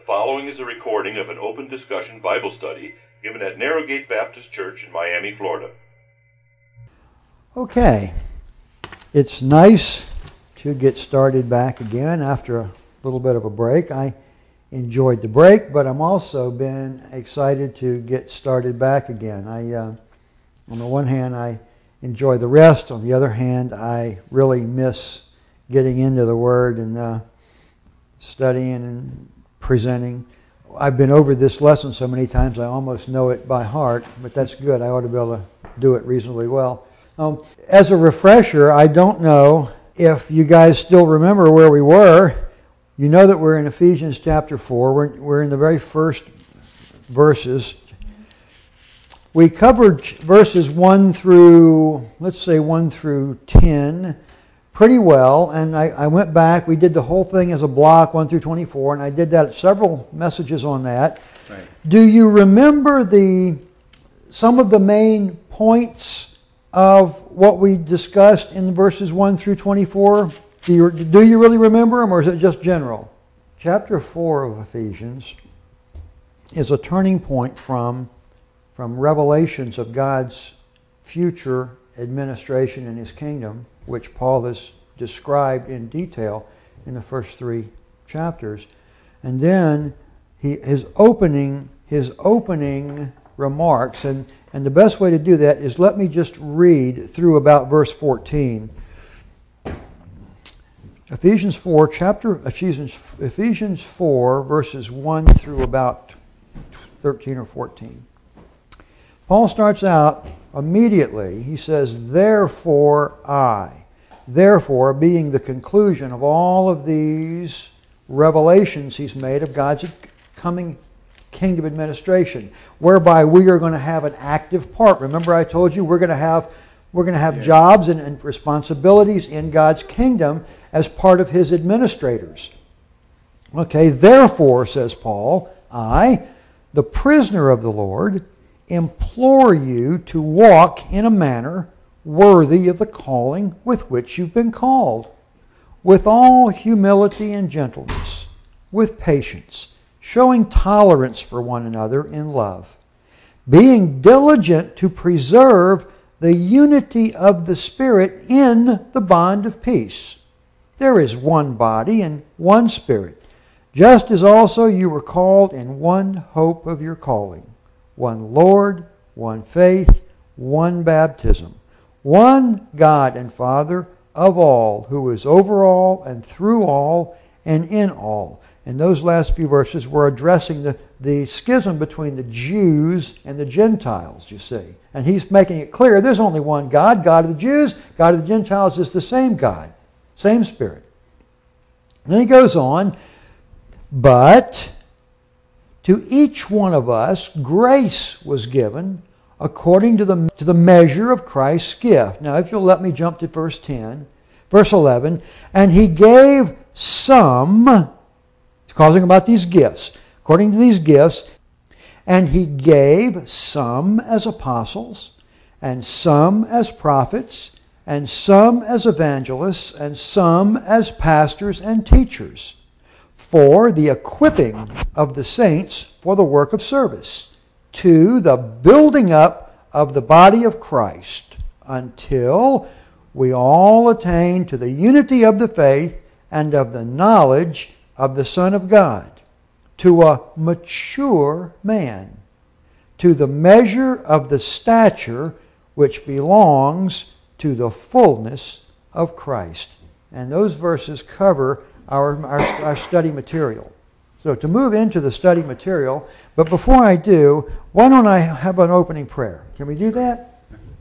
following is a recording of an open discussion Bible study given at Narrowgate Baptist Church in Miami, Florida. Okay, it's nice to get started back again after a little bit of a break. I enjoyed the break, but I'm also been excited to get started back again. On the one hand, I enjoy the rest. On the other hand, I really miss getting into the Word and studying and presenting. I've been over this lesson so many times I almost know it by heart, but that's good. I ought to be able to do it reasonably well. As a refresher, I don't know if you guys still remember where we were. You know that we're in Ephesians chapter 4. We're in the very first verses. We covered verses 1 through 10 pretty well, and I went back. We did the whole thing as a block, 1 through 24, and I did that several messages on that. Right. Do you remember some of the main points of what we discussed in verses 1 through 24? Do you really remember them, or is it just general? Chapter 4 of Ephesians is a turning point from revelations of God's future administration in His kingdom, which Paul has described in detail in the first 3 chapters. And then his opening remarks, and the best way to do that is let me just read through about verse 14. Ephesians 4, verses 1 through about 13 or 14. Paul starts out immediately. He says, "Therefore I." Therefore being the conclusion of all of these revelations he's made of God's coming kingdom administration, whereby we are going to have an active part. Remember I told you we're going to have jobs and responsibilities in God's kingdom as part of His administrators. Okay, therefore, says Paul, I, the prisoner of the Lord, implore you to walk in a manner worthy of the calling with which you've been called, with all humility and gentleness, with patience, showing tolerance for one another in love, being diligent to preserve the unity of the Spirit in the bond of peace. There is one body and one Spirit, just as also you were called in one hope of your calling, one Lord, one faith, one baptism, one God and Father of all, who is over all and through all and in all. And those last few verses were addressing the schism between the Jews and the Gentiles, you see. And he's making it clear there's only one God, God of the Jews, God of the Gentiles is the same God, same Spirit. Then he goes on, but to each one of us grace was given according to the measure of Christ's gift. Now if you'll let me jump to verse 11, and He gave some, it's causing about these gifts, according to these gifts, and He gave some as apostles, and some as prophets, and some as evangelists, and some as pastors and teachers, for the equipping of the saints for the work of service, to the building up of the body of Christ, until we all attain to the unity of the faith and of the knowledge of the Son of God, to a mature man, to the measure of the stature which belongs to the fullness of Christ. And those verses cover our study material. So to move into the study material, but before I do, why don't I have an opening prayer? Can we do that?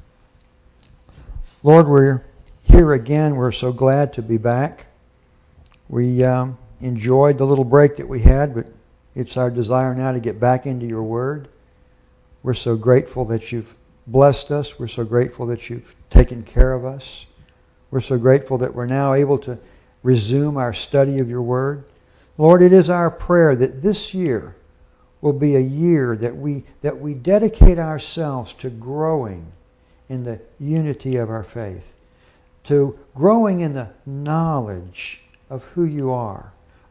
Lord, we're here again. We're so glad to be back. We enjoyed the little break that we had, but it's our desire now to get back into your Word. We're so grateful that you've blessed us. We're so grateful that you've taken care of us. We're so grateful that we're now able to resume our study of your Word. Lord, it is our prayer that this year will be a year that we dedicate ourselves to growing in the unity of our faith, to growing in the knowledge of who you are,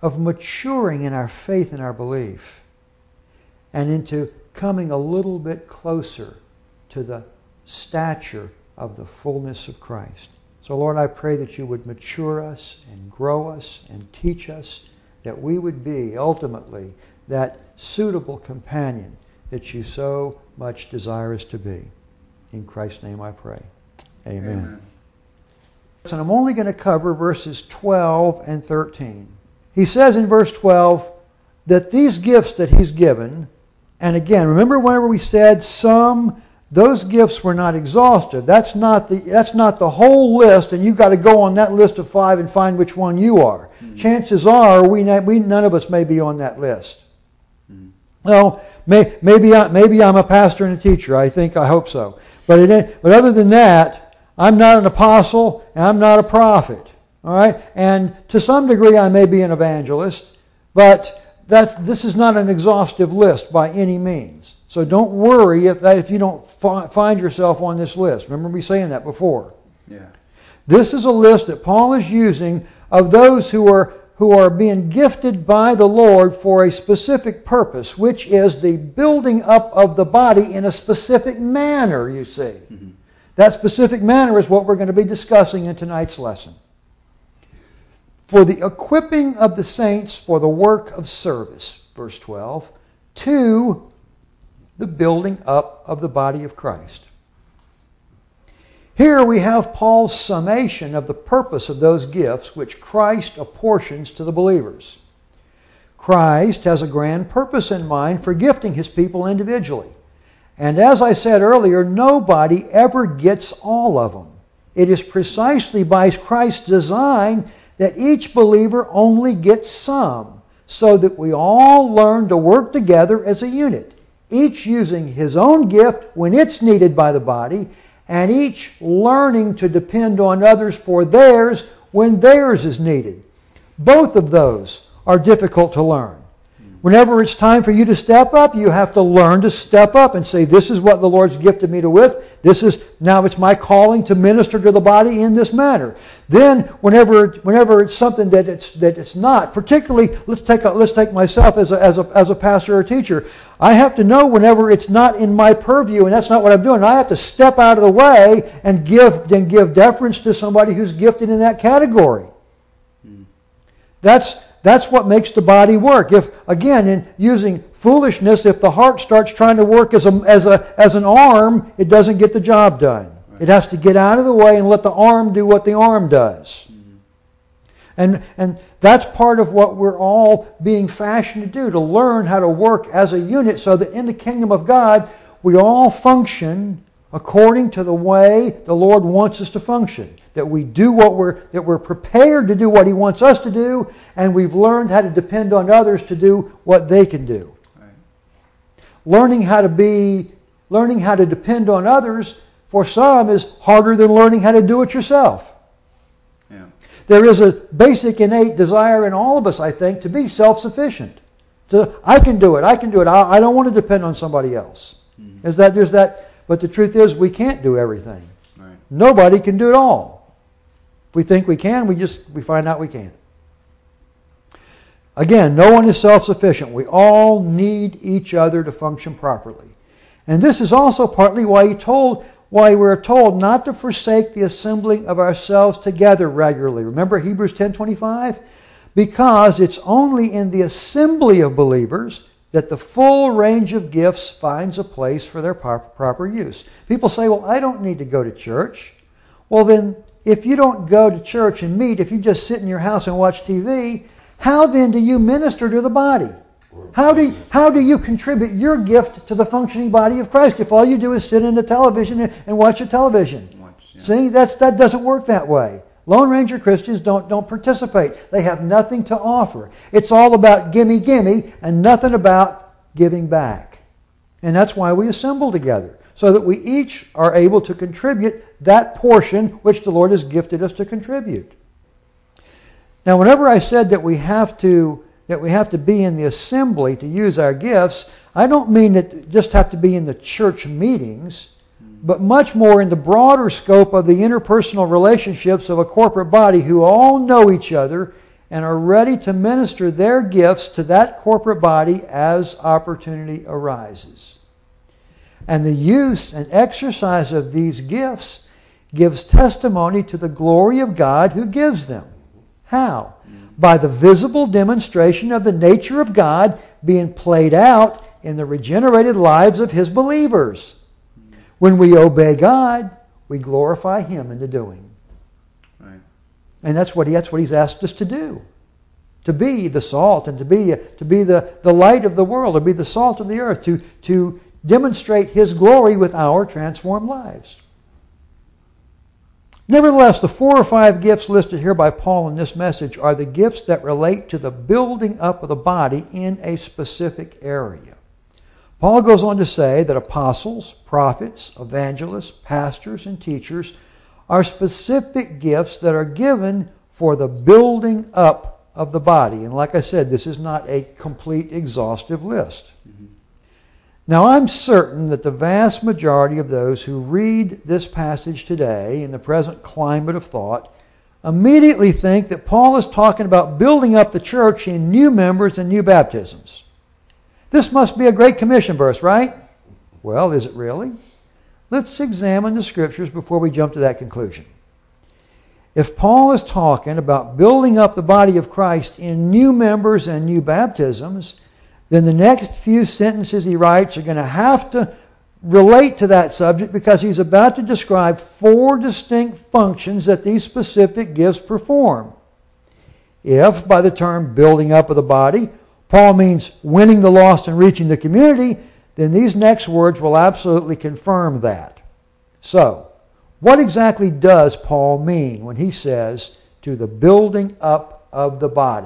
of maturing in our faith and our belief, and into coming a little bit closer to the stature of the fullness of Christ. So Lord, I pray that you would mature us and grow us and teach us, that we would be ultimately that suitable companion that you so much desire us to be. In Christ's name I pray. Amen. And I'm only going to cover verses 12 and 13. He says in verse 12 that these gifts that he's given, and again, remember whenever we said those gifts were not exhaustive. That's not the whole list, and you've got to go on that list of 5 and find which one you are. Mm-hmm. Chances are none of us may be on that list. Mm-hmm. Well, maybe I'm a pastor and a teacher. I hope so. But other than that, I'm not an apostle and I'm not a prophet. All right, and to some degree I may be an evangelist, but this is not an exhaustive list by any means. So don't worry if you don't find yourself on this list. Remember me saying that before. Yeah. This is a list that Paul is using of those who are being gifted by the Lord for a specific purpose, which is the building up of the body in a specific manner, you see. Mm-hmm. That specific manner is what we're going to be discussing in tonight's lesson. For the equipping of the saints for the work of service, verse 12, to the building up of the body of Christ. Here we have Paul's summation of the purpose of those gifts which Christ apportions to the believers. Christ has a grand purpose in mind for gifting his people individually. And as I said earlier, nobody ever gets all of them. It is precisely by Christ's design that each believer only gets some, so that we all learn to work together as a unit, each using his own gift when it's needed by the body, and each learning to depend on others for theirs when theirs is needed. Both of those are difficult to learn. Whenever it's time for you to step up, you have to learn to step up and say, this is what the Lord's gifted me to with. Now it's my calling to minister to the body in this manner. Then, whenever it's something that it's not, particularly, let's take myself as a pastor or teacher. I have to know whenever it's not in my purview and that's not what I'm doing. I have to step out of the way and give deference to somebody who's gifted in that category. That's what makes the body work. If, again, in using foolishness, if the heart starts trying to work as an arm, it doesn't get the job done. Right. It has to get out of the way and let the arm do what the arm does. Mm-hmm. And that's part of what we're all being fashioned to do, to learn how to work as a unit so that in the kingdom of God, we all function according to the way the Lord wants us to function. That we do that we're prepared to do what he wants us to do, and we've learned how to depend on others to do what they can do. Right. Learning how to depend on others for some is harder than learning how to do it yourself. Yeah. There is a basic innate desire in all of us, I think, to be self-sufficient. I can do it. I don't want to depend on somebody else. Mm-hmm. There's that, but the truth is we can't do everything. Right. Nobody can do it all. If we think we can, we find out we can't. Again, no one is self-sufficient. We all need each other to function properly. And this is also partly why we're told not to forsake the assembling of ourselves together regularly. Remember Hebrews 10:25? Because it's only in the assembly of believers that the full range of gifts finds a place for their proper use. People say, well, I don't need to go to church. Well, then, if you don't go to church and meet, if you just sit in your house and watch TV, how then do you minister to the body? How do you contribute your gift to the functioning body of Christ if all you do is sit in the television and watch the television? See, that doesn't work that way. Lone Ranger Christians don't participate. They have nothing to offer. It's all about gimme, gimme, and nothing about giving back. And that's why we assemble together, so that we each are able to contribute that portion which the Lord has gifted us to contribute. Now, whenever I said that we have to be in the assembly to use our gifts, I don't mean that just have to be in the church meetings, but much more in the broader scope of the interpersonal relationships of a corporate body who all know each other and are ready to minister their gifts to that corporate body as opportunity arises. And the use and exercise of these gifts gives testimony to the glory of God who gives them. How? By the visible demonstration of the nature of God being played out in the regenerated lives of His believers. When we obey God, we glorify Him in the doing. Right. And that's what He's asked us to do. To be the salt and to be the light of the world, to be the salt of the earth, to demonstrate His glory with our transformed lives. Nevertheless, the 4 or 5 gifts listed here by Paul in this message are the gifts that relate to the building up of the body in a specific area. Paul goes on to say that apostles, prophets, evangelists, pastors, and teachers are specific gifts that are given for the building up of the body. And like I said, this is not a complete, exhaustive list. Mm-hmm. Now, I'm certain that the vast majority of those who read this passage today in the present climate of thought immediately think that Paul is talking about building up the church in new members and new baptisms. This must be a Great Commission verse, right? Well, is it really? Let's examine the Scriptures before we jump to that conclusion. If Paul is talking about building up the body of Christ in new members and new baptisms, then the next few sentences he writes are going to have to relate to that subject because he's about to describe 4 distinct functions that these specific gifts perform. If, by the term building up of the body, Paul means winning the lost and reaching the community, then these next words will absolutely confirm that. So, what exactly does Paul mean when he says to the building up of the body?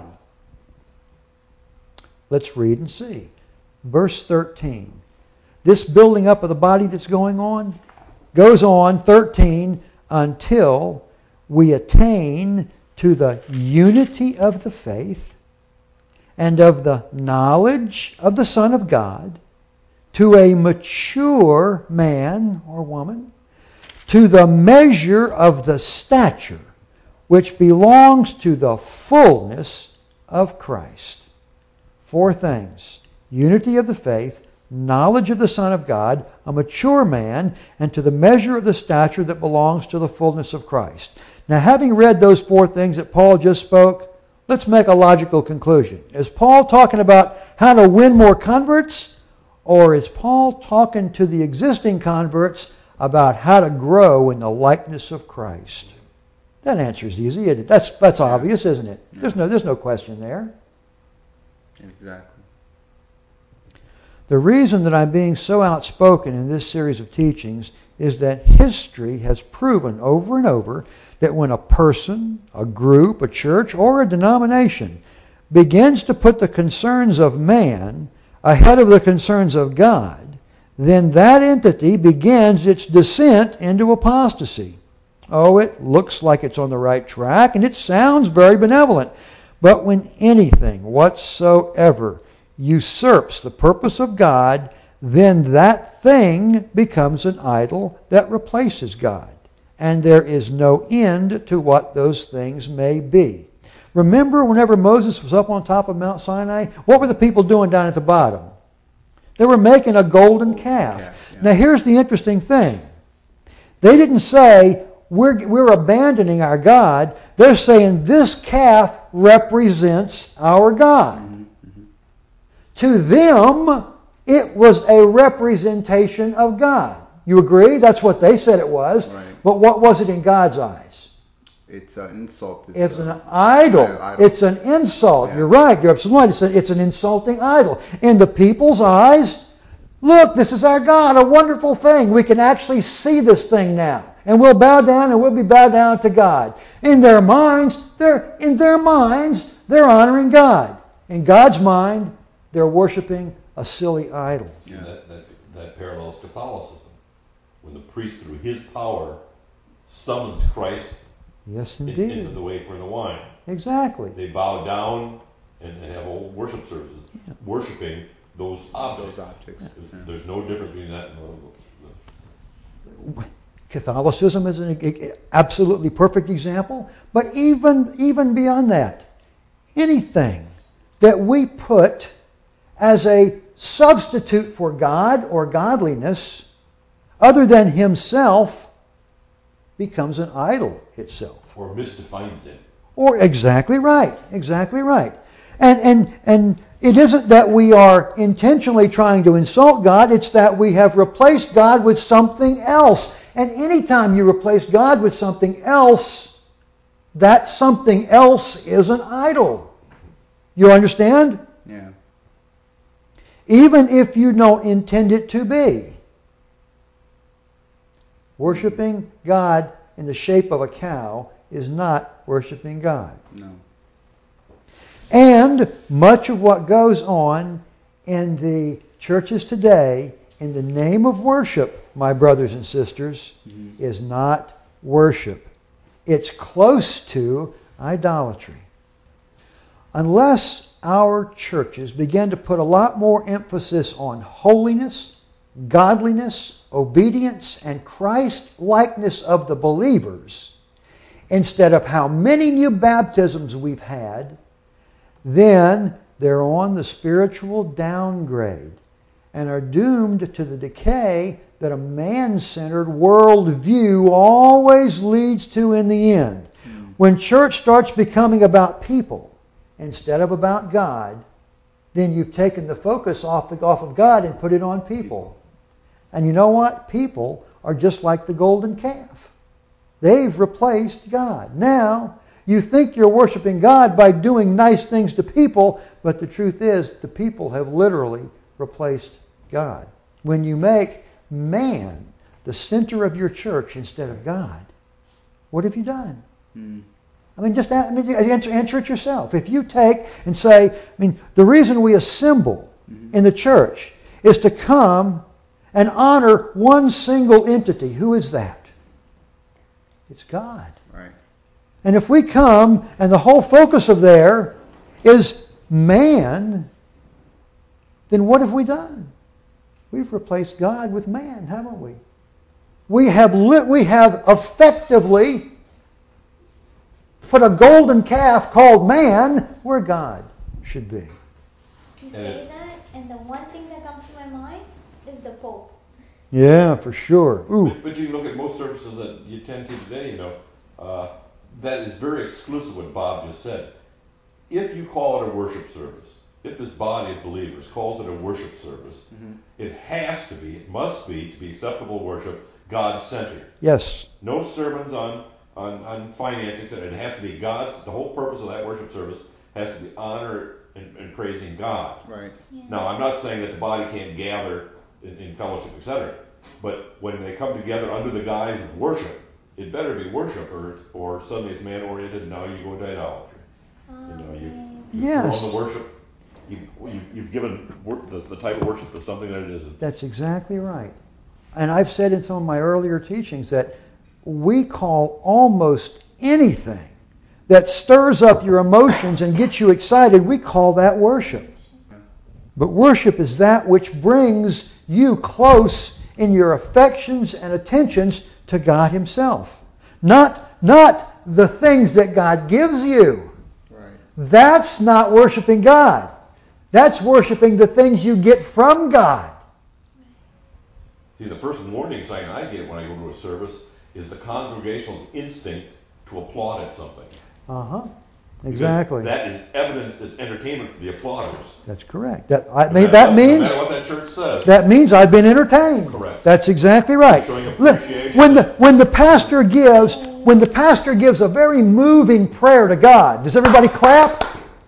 Let's read and see. Verse 13. This building up of the body that's going on goes on, 13, until we attain to the unity of the faith and of the knowledge of the Son of God, to a mature man or woman, to the measure of the stature which belongs to the fullness of Christ. 4 things: unity of the faith, knowledge of the Son of God, a mature man, and to the measure of the stature that belongs to the fullness of Christ. Now, having read those 4 things that Paul just spoke, let's make a logical conclusion. Is Paul talking about how to win more converts, or is Paul talking to the existing converts about how to grow in the likeness of Christ? That answer is easy, isn't it? That's obvious, isn't it? There's no question there. Exactly. The reason that I'm being so outspoken in this series of teachings is that history has proven over and over that when a person, a group, a church, or a denomination begins to put the concerns of man ahead of the concerns of God, then that entity begins its descent into apostasy. Oh, it looks like it's on the right track, and it sounds very benevolent. But when anything whatsoever usurps the purpose of God, then that thing becomes an idol that replaces God. And there is no end to what those things may be. Remember whenever Moses was up on top of Mount Sinai, what were the people doing down at the bottom? They were making a golden calf. Yeah. Now here's the interesting thing. They didn't say, we're abandoning our God. They're saying this calf represents our God. Mm-hmm. To them, it was a representation of God. You agree? That's what they said it was. Right. But what was it in God's eyes? It's an insult. It's an idol. idol. It's an insult. Yeah. You're right. You're absolutely right. It's an insulting idol. In the people's eyes, look, this is our God, a wonderful thing. We can actually see this thing now. And we'll bow down and we'll be bowed down to God. In their minds, they're honoring God. In God's mind, they're worshiping a silly idol. Yeah. That parallels Catholicism. When the priest, through his power, summons Christ Yes, into indeed. the wafer and the wine. Exactly. They bow down and have whole worship services, worshiping those objects. There's no difference between that and Catholicism is an absolutely perfect example, but even beyond that, anything that we put as a substitute for God or godliness other than Himself becomes an idol itself. Or misdefines Him. Or exactly right. Exactly right. And it isn't that we are intentionally trying to insult God, it's that we have replaced God with something else. And anytime you replace God with something else, that something else is an idol. You understand? Yeah. Even if you don't intend it to be. Worshiping God in the shape of a cow is not worshiping God. No. And much of what goes on in the churches today in the name of worship, my brothers and sisters, is not worship. It's close to idolatry. Unless our churches begin to put a lot more emphasis on holiness, godliness, obedience, and Christ-likeness of the believers, instead of how many new baptisms we've had, then they're on the spiritual downgrade and are doomed to the decay that a man-centered worldview always leads to in the end. When church starts becoming about people instead of about God, then you've taken the focus off of God and put it on people. And you know what? People are just like the golden calf. They've replaced God. Now, you think you're worshiping God by doing nice things to people, but the truth is the people have literally replaced God. When you make man the center of your church instead of God, what have you done? I mean, just answer it yourself. If you take and say, the reason we assemble in the church is to come and honor one single entity. Who is that? It's God. Right. And if we come and the whole focus of there is man, then what have we done? We've replaced God with man, haven't we? We have effectively put a golden calf called man where God should be. You say that, and the one thing that comes to my mind is the Pope. Yeah, for sure. Ooh. But you look at most services that you attend to today, that is very exclusive what Bob just said. If you call it a worship service, if this body of believers calls it a worship service, it has to be, it must be, to be acceptable worship, God-centered. Yes. No sermons on financing, it has to be God's, the whole purpose of that worship service has to be honor and praising God. Right. Yeah. Now, I'm not saying that the body can't gather in fellowship, etc. But when they come together under the guise of worship, it better be worship, or suddenly it's man-oriented, and now you go into idolatry. You've Yes. thrown the worship, you've given the title worship to something that it isn't. That's exactly right. And I've said in some of my earlier teachings that we call almost anything that stirs up your emotions and gets you excited, we call that worship. But worship is that which brings you close in your affections and attentions to God Himself. Not the things that God gives you. Right. That's not worshiping God. That's worshiping the things you get from God. See, the first warning sign I get when I go to a service is the congregational's instinct to applaud at something. Exactly. Because that is evidence, it's entertainment for the applauders. That's correct. No That matter means what that church says. that means I've been entertained. Correct. That's exactly right. Showing Look, appreciation. when the pastor gives a very moving prayer to God, does everybody clap?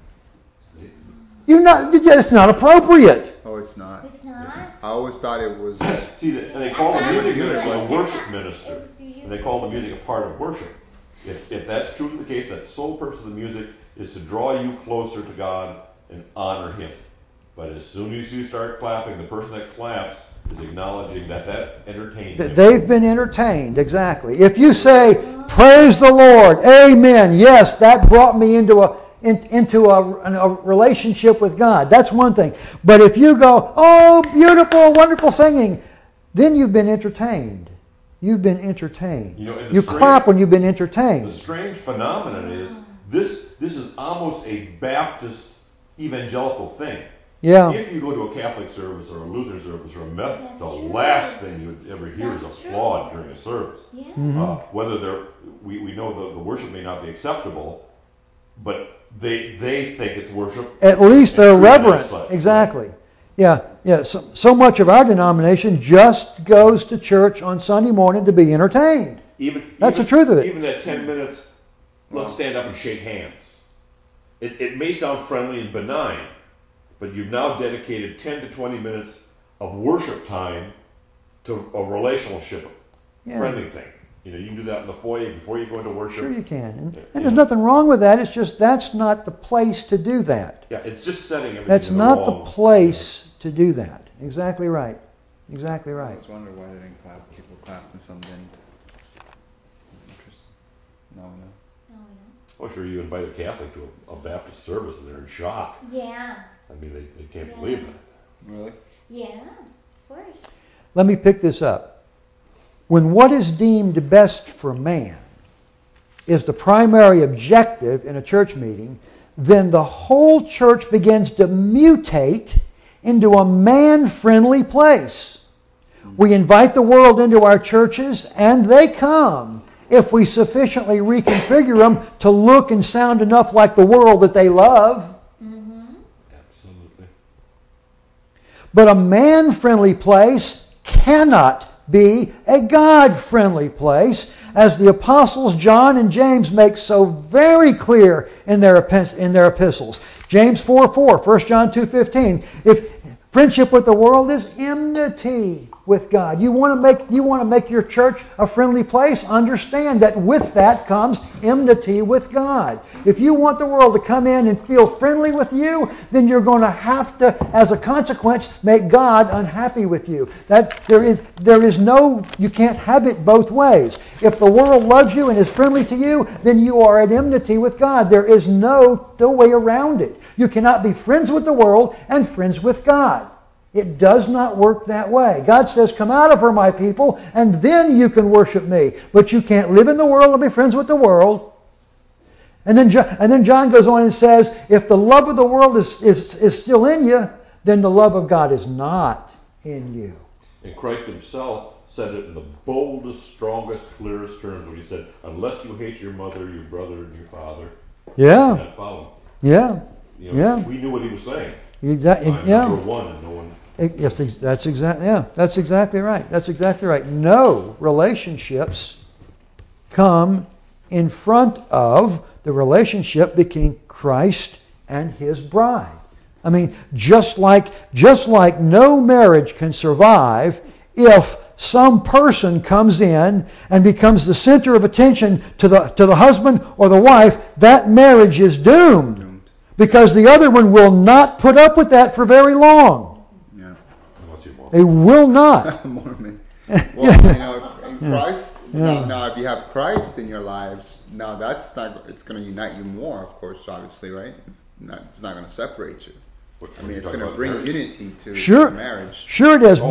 It's not appropriate. Oh, it's not. It's not? I always thought it was. See, and they call the music a worship minister. And they call the music a part of worship. If that's truly the case, that the sole purpose of the music is to draw you closer to God and honor Him. But as soon as you start clapping, the person that claps is acknowledging that entertains them. They've been entertained, exactly. If you say, praise the Lord, amen, yes, that brought me into a relationship with God. That's one thing. But if you go, oh, beautiful, wonderful singing, then you've been entertained. You've been entertained. You know, you clap when you've been entertained. The strange phenomenon is this this is almost a Baptist evangelical thing. Yeah. If you go to a Catholic service or a Lutheran service or a Methodist, That's the true. last thing you would ever hear is That's true. applaud during a service. Yeah. Whether we know the worship may not be acceptable, but they think it's worship. At least they're and treat it as reverent. such. Exactly. Yeah. Yeah. So much of our denomination just goes to church on Sunday morning to be entertained. That's the truth of it. Even that 10 minutes, let's stand up and shake hands. It may sound friendly and benign, but you've now dedicated 10 to 20 minutes of worship time to a relationship, Yeah. friendly thing. You know, you can do that in the foyer before you go into worship. Sure you can. And Yeah. there's nothing wrong with that. It's just that's not the place to do that. Yeah, it's just setting everything That's in the not the wrong- place to do that. Exactly right. Exactly I right. always wonder why they didn't clap. People clapped and some didn't. Interesting. No. Oh, Oh, sure, you invite a Catholic to a Baptist service and they're in shock. yeah. I mean, they can't Yeah. believe that. Really? Yeah, of course. Let me pick this up. When what is deemed best for man is the primary objective in a church meeting, then the whole church begins to mutate into a man-friendly place. We invite the world into our churches, and they come if we sufficiently reconfigure them to look and sound enough like the world that they love. Absolutely. But a man-friendly place cannot be a God-friendly place, as the apostles John and James make so very clear in their epistles. James 4:4, 1 John 2:15. If friendship with the world is enmity with God. You want to make your church a friendly place? Understand that with that comes enmity with God. If you want the world to come in and feel friendly with you, then you're going to have to, as a consequence, make God unhappy with you. That there is no, you can't have it both ways. If the world loves you and is friendly to you, then you are at enmity with God. There is no way around it. You cannot be friends with the world and friends with God. It does not work that way. God says, come out of her, my people, and then you can worship me. But you can't live in the world and be friends with the world. And then John goes on and says, if the love of the world is still in you, then the love of God is not in you. And Christ himself said it in the boldest, strongest, clearest terms when he said, unless you hate your mother, your brother, and your father, Yeah. you can't follow me. Yeah. You know, Yeah. We knew what he was saying. Exactly. I'm Yeah. number one and no one. Yes, that's exactly. Yeah, that's exactly right. That's exactly right. No relationships come in front of the relationship between Christ and His bride. I mean, just like no marriage can survive if some person comes in and becomes the center of attention to the husband or the wife, that marriage is doomed. Because the other one will not put up with that for very long. Yeah. What's your mom? They will not. Mormon. Well, in Christ, now if you have Christ in your lives, now that's not, it's going to unite you more, of course, obviously, right? It's not going to separate you. I mean, it's going to bring unity to marriage. Sure it is. Oh,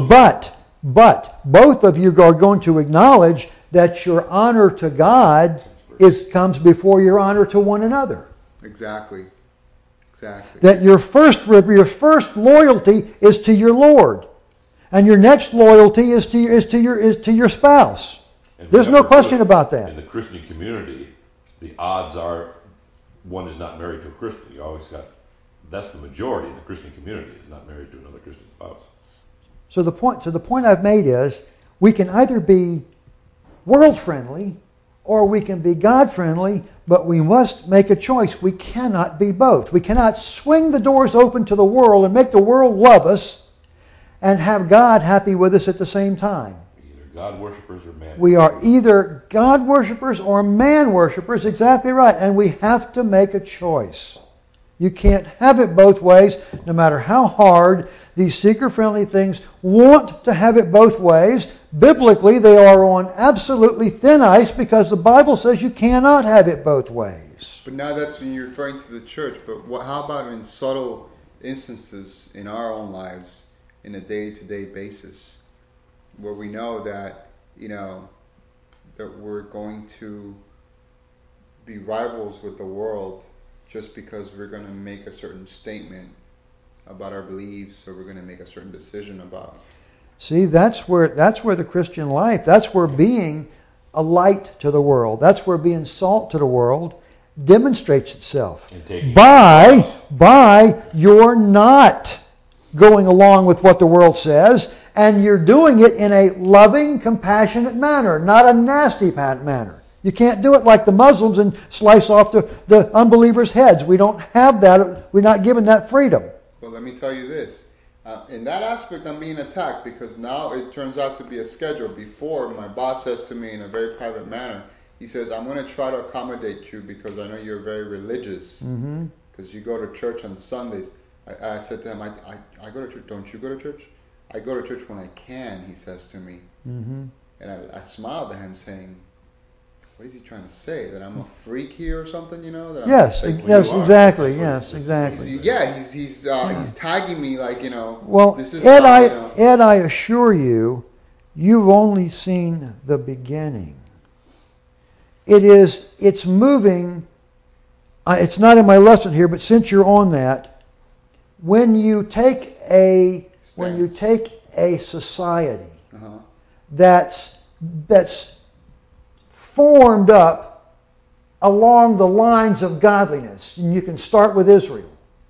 But both of you are going to acknowledge that your honor to God comes before your honor to one another. Exactly. That your first loyalty is to your Lord, and your next loyalty is to your spouse. And There's no remember, question about that. In the Christian community, the odds are one is not married to a Christian. You always got, that's the majority in the Christian community is not married to another Christian spouse. So the point I've made is we can either be world friendly or we can be God friendly, but we must make a choice. We cannot be both. We cannot swing the doors open to the world and make the world love us and have God happy with us at the same time. Either God worshippers or man. We are either God worshippers or man worshippers, exactly right, and we have to make a choice. You can't have it both ways, no matter how hard these seeker-friendly things want to have it both ways. Biblically, they are on absolutely thin ice because the Bible says you cannot have it both ways. But now that's when you're referring to the church. But how about in subtle instances in our own lives, in a day-to-day basis, where we know that, that we're going to be rivals with the world just because we're going to make a certain statement about our beliefs, or we're going to make a certain decision about. See, that's where the Christian life, that's where being a light to the world, that's where being salt to the world demonstrates itself. By you're not going along with what the world says, and you're doing it in a loving, compassionate manner, not a nasty manner. You can't do it like the Muslims and slice off the unbelievers' heads. We don't have that. We're not given that freedom. Well, let me tell you this. In that aspect, I'm being attacked because now it turns out to be a schedule. Before, my boss says to me in a very private manner, he says, I'm going to try to accommodate you because I know you're very religious. Because you go to church on Sundays. I said to him, I go to church. Don't you go to church? I go to church when I can, he says to me. And I smiled at him saying, what is he trying to say? That I'm a freak here or something, you know? That Yes, exactly. Yes, exactly. He's tagging me like, you know. Well, this is Ed, how, I assure you, you've only seen the beginning. It's moving. It's not in my lesson here, but since you're on that, when you take a society that's formed up along the lines of godliness, and you can start with Israel,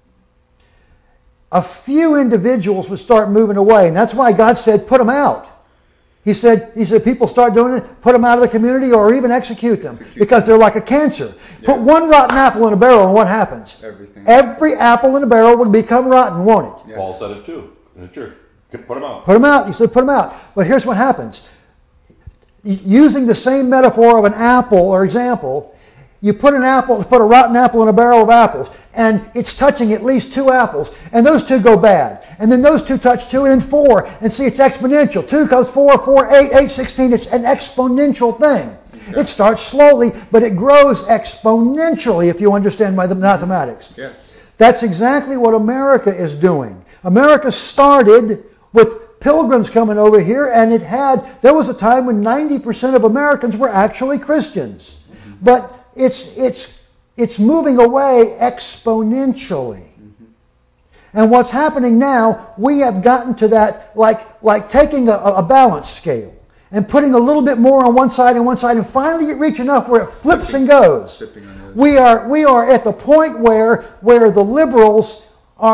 a few individuals would start moving away, and that's why God said, put them out. He said, people start doing it, put them out of the community or even execute them because they're like a cancer. Yeah. Put one rotten apple in a barrel and what happens? Every apple in a barrel would become rotten, won't it? Yes. Paul said it too in the church. Put them out. Put them out. He said, put them out. But here's what happens. Using the same metaphor of an apple or example, you put a rotten apple in a barrel of apples, and it's touching at least 2 apples, and those 2 go bad. And then those 2 touch 2, and then 4. And see, it's exponential. 2 goes 4, 4, 8, 8, 16. It's an exponential thing. Okay. It starts slowly, but it grows exponentially if you understand by the mathematics. Yes. That's exactly what America is doing. America started with pilgrims coming over here, and there was a time when 90% of Americans were actually Christians. But it's moving away exponentially. And what's happening now, we have gotten to that, like taking a balance scale and putting a little bit more on one side, and finally you reach enough where it flips and goes. We are at the point where the liberals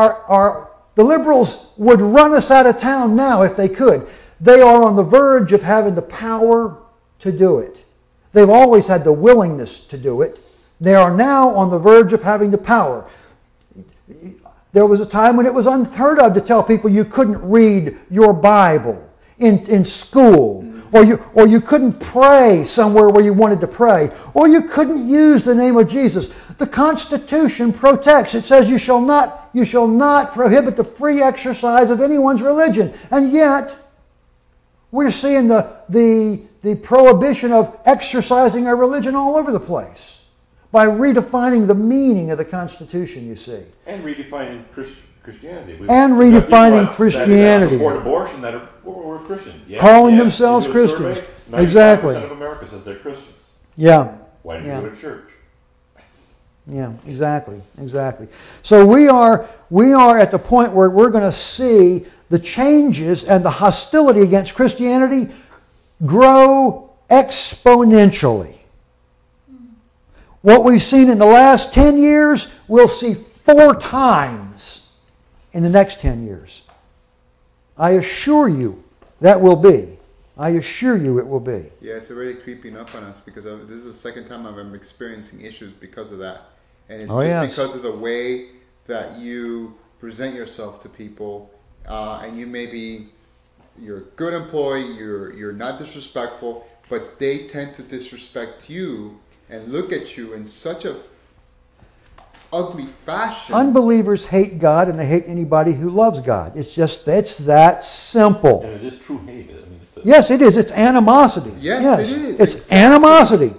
would run us out of town now if they could. They are on the verge of having the power to do it. They've always had the willingness to do it. They are now on the verge of having the power. There was a time when it was unheard of to tell people you couldn't read your Bible in school, or you couldn't pray somewhere where you wanted to pray, or you couldn't use the name of Jesus. The Constitution protects. It says you shall not prohibit the free exercise of anyone's religion. And yet, we're seeing the prohibition of exercising our religion all over the place by redefining the meaning of the Constitution, you see. And redefining Christianity. Christianity. Support abortion that we're Christian. Yeah, calling themselves Christians. Survey, exactly. 95% of America says they're Christians. Yeah. Why did you go to church? Yeah, exactly. So we are at the point where we're going to see the changes and the hostility against Christianity grow exponentially. What we've seen in the last 10 years, we'll see 4 times in the next 10 years. I assure you that will be. I assure you it will be. Yeah, it's already creeping up on us because this is the second time I'm experiencing issues because of that. And it's because of the way that you present yourself to people. And you're a good employee, you're not disrespectful, but they tend to disrespect you and look at you in such a ugly fashion. Unbelievers hate God and they hate anybody who loves God. It's that simple. And it is true hate. Yes, it is. It's animosity. Yes, it is. It's animosity.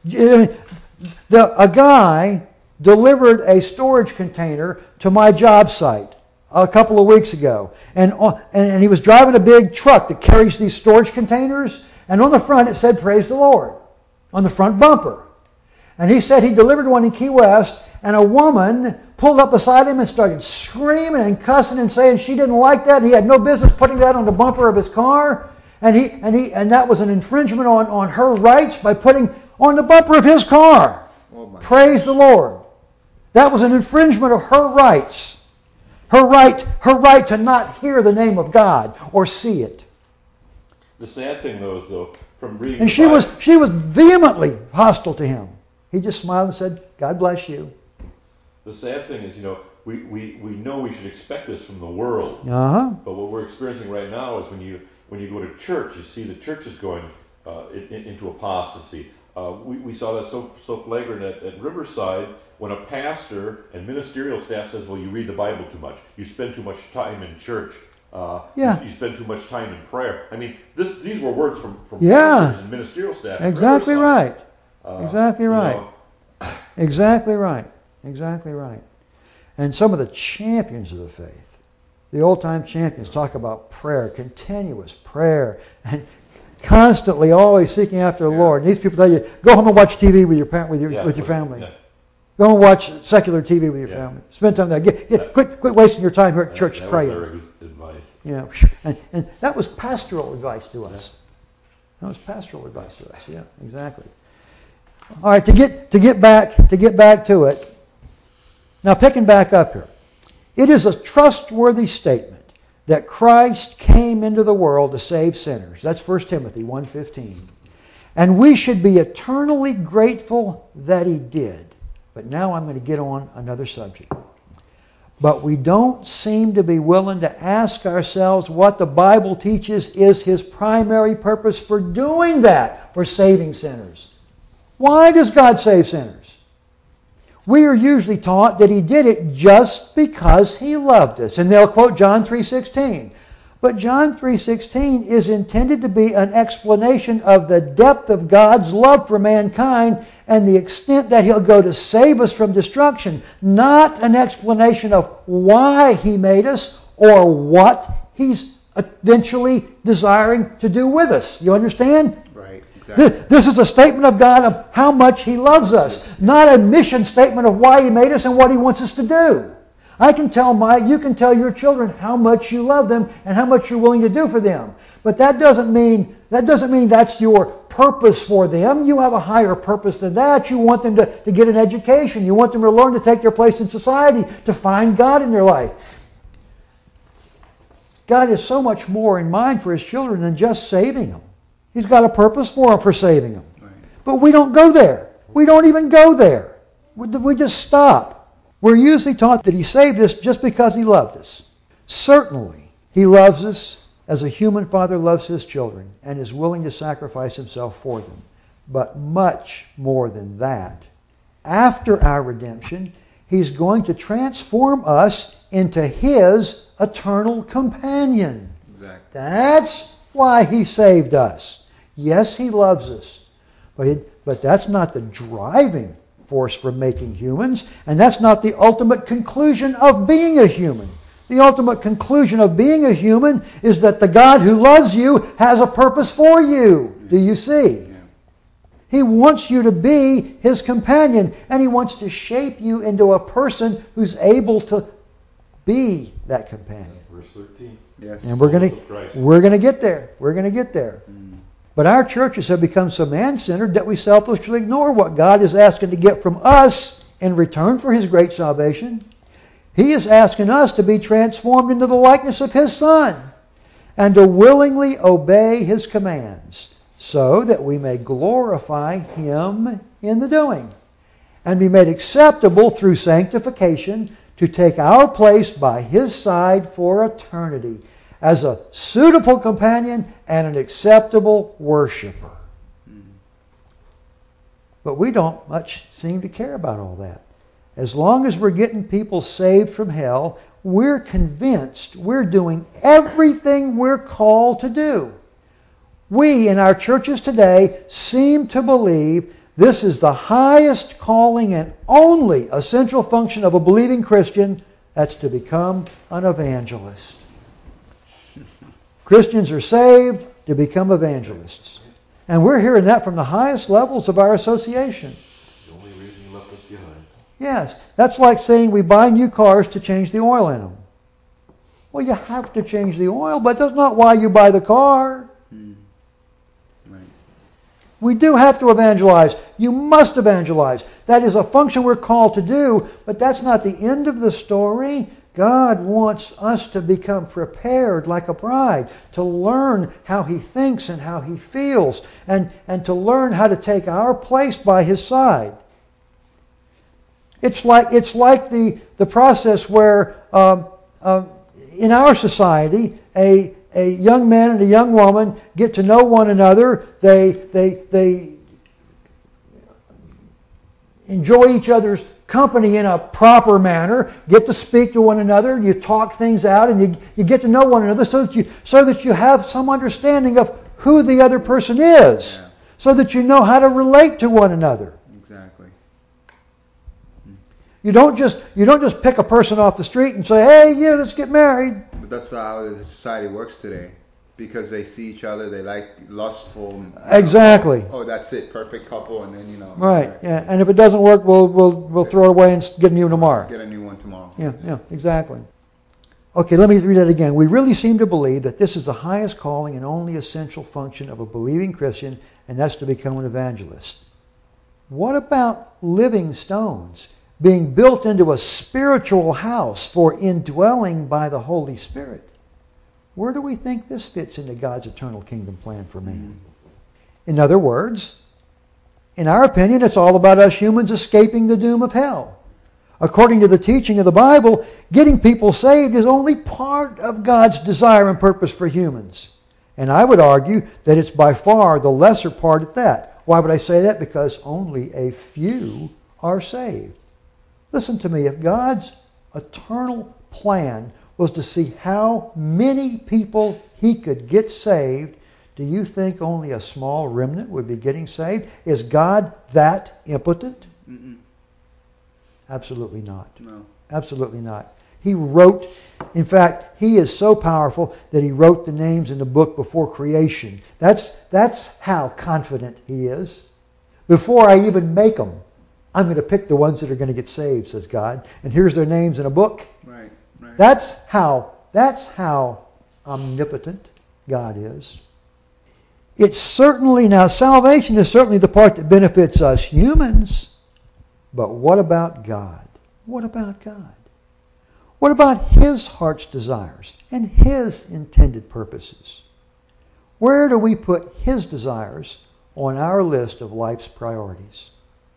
A guy delivered a storage container to my job site a couple of weeks ago. And he was driving a big truck that carries these storage containers. And on the front it said, "Praise the Lord," on the front bumper. And he said he delivered one in Key West, and a woman pulled up beside him and started screaming and cussing and saying she didn't like that. He had no business putting that on the bumper of his car. And that was an infringement on her rights by putting on the bumper of his car. Oh my Praise the Lord. That was an infringement of her rights. Her right to not hear the name of God or see it. The sad thing, though, from reading And the she was vehemently hostile to him. He just smiled and said, God bless you. The sad thing is, we know we should expect this from the world. Uh-huh. But what we're experiencing right now is when you go to church, you see the church is going into apostasy. We saw that so flagrant at Riverside when a pastor and ministerial staff says, well, you read the Bible too much. You spend too much time in church. You spend too much time in prayer. I mean, these were words from pastors and ministerial staff. Exactly right. Exactly you right. know. Exactly right. Exactly right. And some of the champions of the faith, the old-time champions, talk about prayer, continuous prayer, and constantly always seeking after the Lord. And these people tell you, go home and watch TV with your family. Yeah. Go and watch secular TV with your family. Spend time there. Quit wasting your time here at church praying. That was their advice. Yeah, and that was pastoral advice to us. That was pastoral advice to us. Yeah, exactly. All right, to get back to it. Now, picking back up here, it is a trustworthy statement that Christ came into the world to save sinners. That's 1 Timothy 1:15. And we should be eternally grateful that He did. But now I'm going to get on another subject. But we don't seem to be willing to ask ourselves what the Bible teaches is His primary purpose for doing that, for saving sinners. Why does God save sinners? We are usually taught that He did it just because He loved us. And they'll quote John 3:16. But John 3:16 is intended to be an explanation of the depth of God's love for mankind and the extent that He'll go to save us from destruction, not an explanation of why He made us or what He's eventually desiring to do with us. You understand? Right, exactly. This is a statement of God of how much He loves us, not a mission statement of why He made us and what He wants us to do. You can tell your children how much you love them and how much you're willing to do for them. But that doesn't mean that's your purpose for them. You have a higher purpose than that. You want them to get an education. You want them to learn to take their place in society, to find God in their life. God has so much more in mind for His children than just saving them. He's got a purpose for them for saving them. Right. But we don't go there. We don't even go there. We just stop. We're usually taught that He saved us just because He loved us. Certainly, He loves us as a human father loves his children and is willing to sacrifice Himself for them. But much more than that, after our redemption, He's going to transform us into His eternal companion. Exactly. That's why He saved us. Yes, He loves us, but that's not the driving force for making humans, and that's not the ultimate conclusion of being a human. The ultimate conclusion of being a human is that the God who loves you has a purpose for you. Do you see? Yeah. He wants you to be His companion, and He wants to shape you into a person who's able to be that companion. Verse 13. Yes. And we're going to get there. We're going to get there. But our churches have become so man-centered that we selfishly ignore what God is asking to get from us in return for His great salvation. He is asking us to be transformed into the likeness of His Son and to willingly obey His commands so that we may glorify Him in the doing and be made acceptable through sanctification to take our place by His side for eternity as a suitable companion and an acceptable worshiper. But we don't much seem to care about all that. As long as we're getting people saved from hell, we're convinced we're doing everything we're called to do. We in our churches today seem to believe this is the highest calling and only essential function of a believing Christian, that's to become an evangelist. Christians are saved to become evangelists. And we're hearing that from the highest levels of our association. The only Yes. That's like saying we buy new cars to change the oil in them. Well, you have to change the oil, but that's not why you buy the car. Right. We do have to evangelize. You must evangelize. That is a function we're called to do, but that's not the end of the story. God wants us to become prepared like a bride, to learn how He thinks and how He feels, and to learn how to take our place by His side. It's like the process where in our society, a young man and a young woman get to know one another. They enjoy each other's company in a proper manner, get to speak to one another, you talk things out, and you get to know one another so that you have some understanding of who the other person is, so that you know how to relate to one another. Exactly. You don't just pick a person off the street and say, "Hey, you, let's get married." But that's how the society works today. Because they see each other, they like lustful. Exactly. Oh, that's it, perfect couple, and then Right. Yeah. And if it doesn't work, we'll throw it away and get a new tomorrow. Get a new one tomorrow. Yeah. Exactly. Okay, let me read that again. We really seem to believe that this is the highest calling and only essential function of a believing Christian, and that's to become an evangelist. What about living stones being built into a spiritual house for indwelling by the Holy Spirit? Where do we think this fits into God's eternal kingdom plan for man? In other words, in our opinion, it's all about us humans escaping the doom of hell. According to the teaching of the Bible, getting people saved is only part of God's desire and purpose for humans. And I would argue that it's by far the lesser part at that. Why would I say that? Because only a few are saved. Listen to me, if God's eternal plan was to see how many people He could get saved, do you think only a small remnant would be getting saved? Is God that impotent? Mm-mm. Absolutely not. No. Absolutely not. He wrote, in fact, He is so powerful that He wrote the names in the book before creation. That's how confident He is. Before I even make them, I'm going to pick the ones that are going to get saved, says God. And here's their names in a book. Right. That's how omnipotent God is. It's certainly, now salvation is certainly the part that benefits us humans. But what about God? What about God? What about His heart's desires and His intended purposes? Where do we put His desires on our list of life's priorities?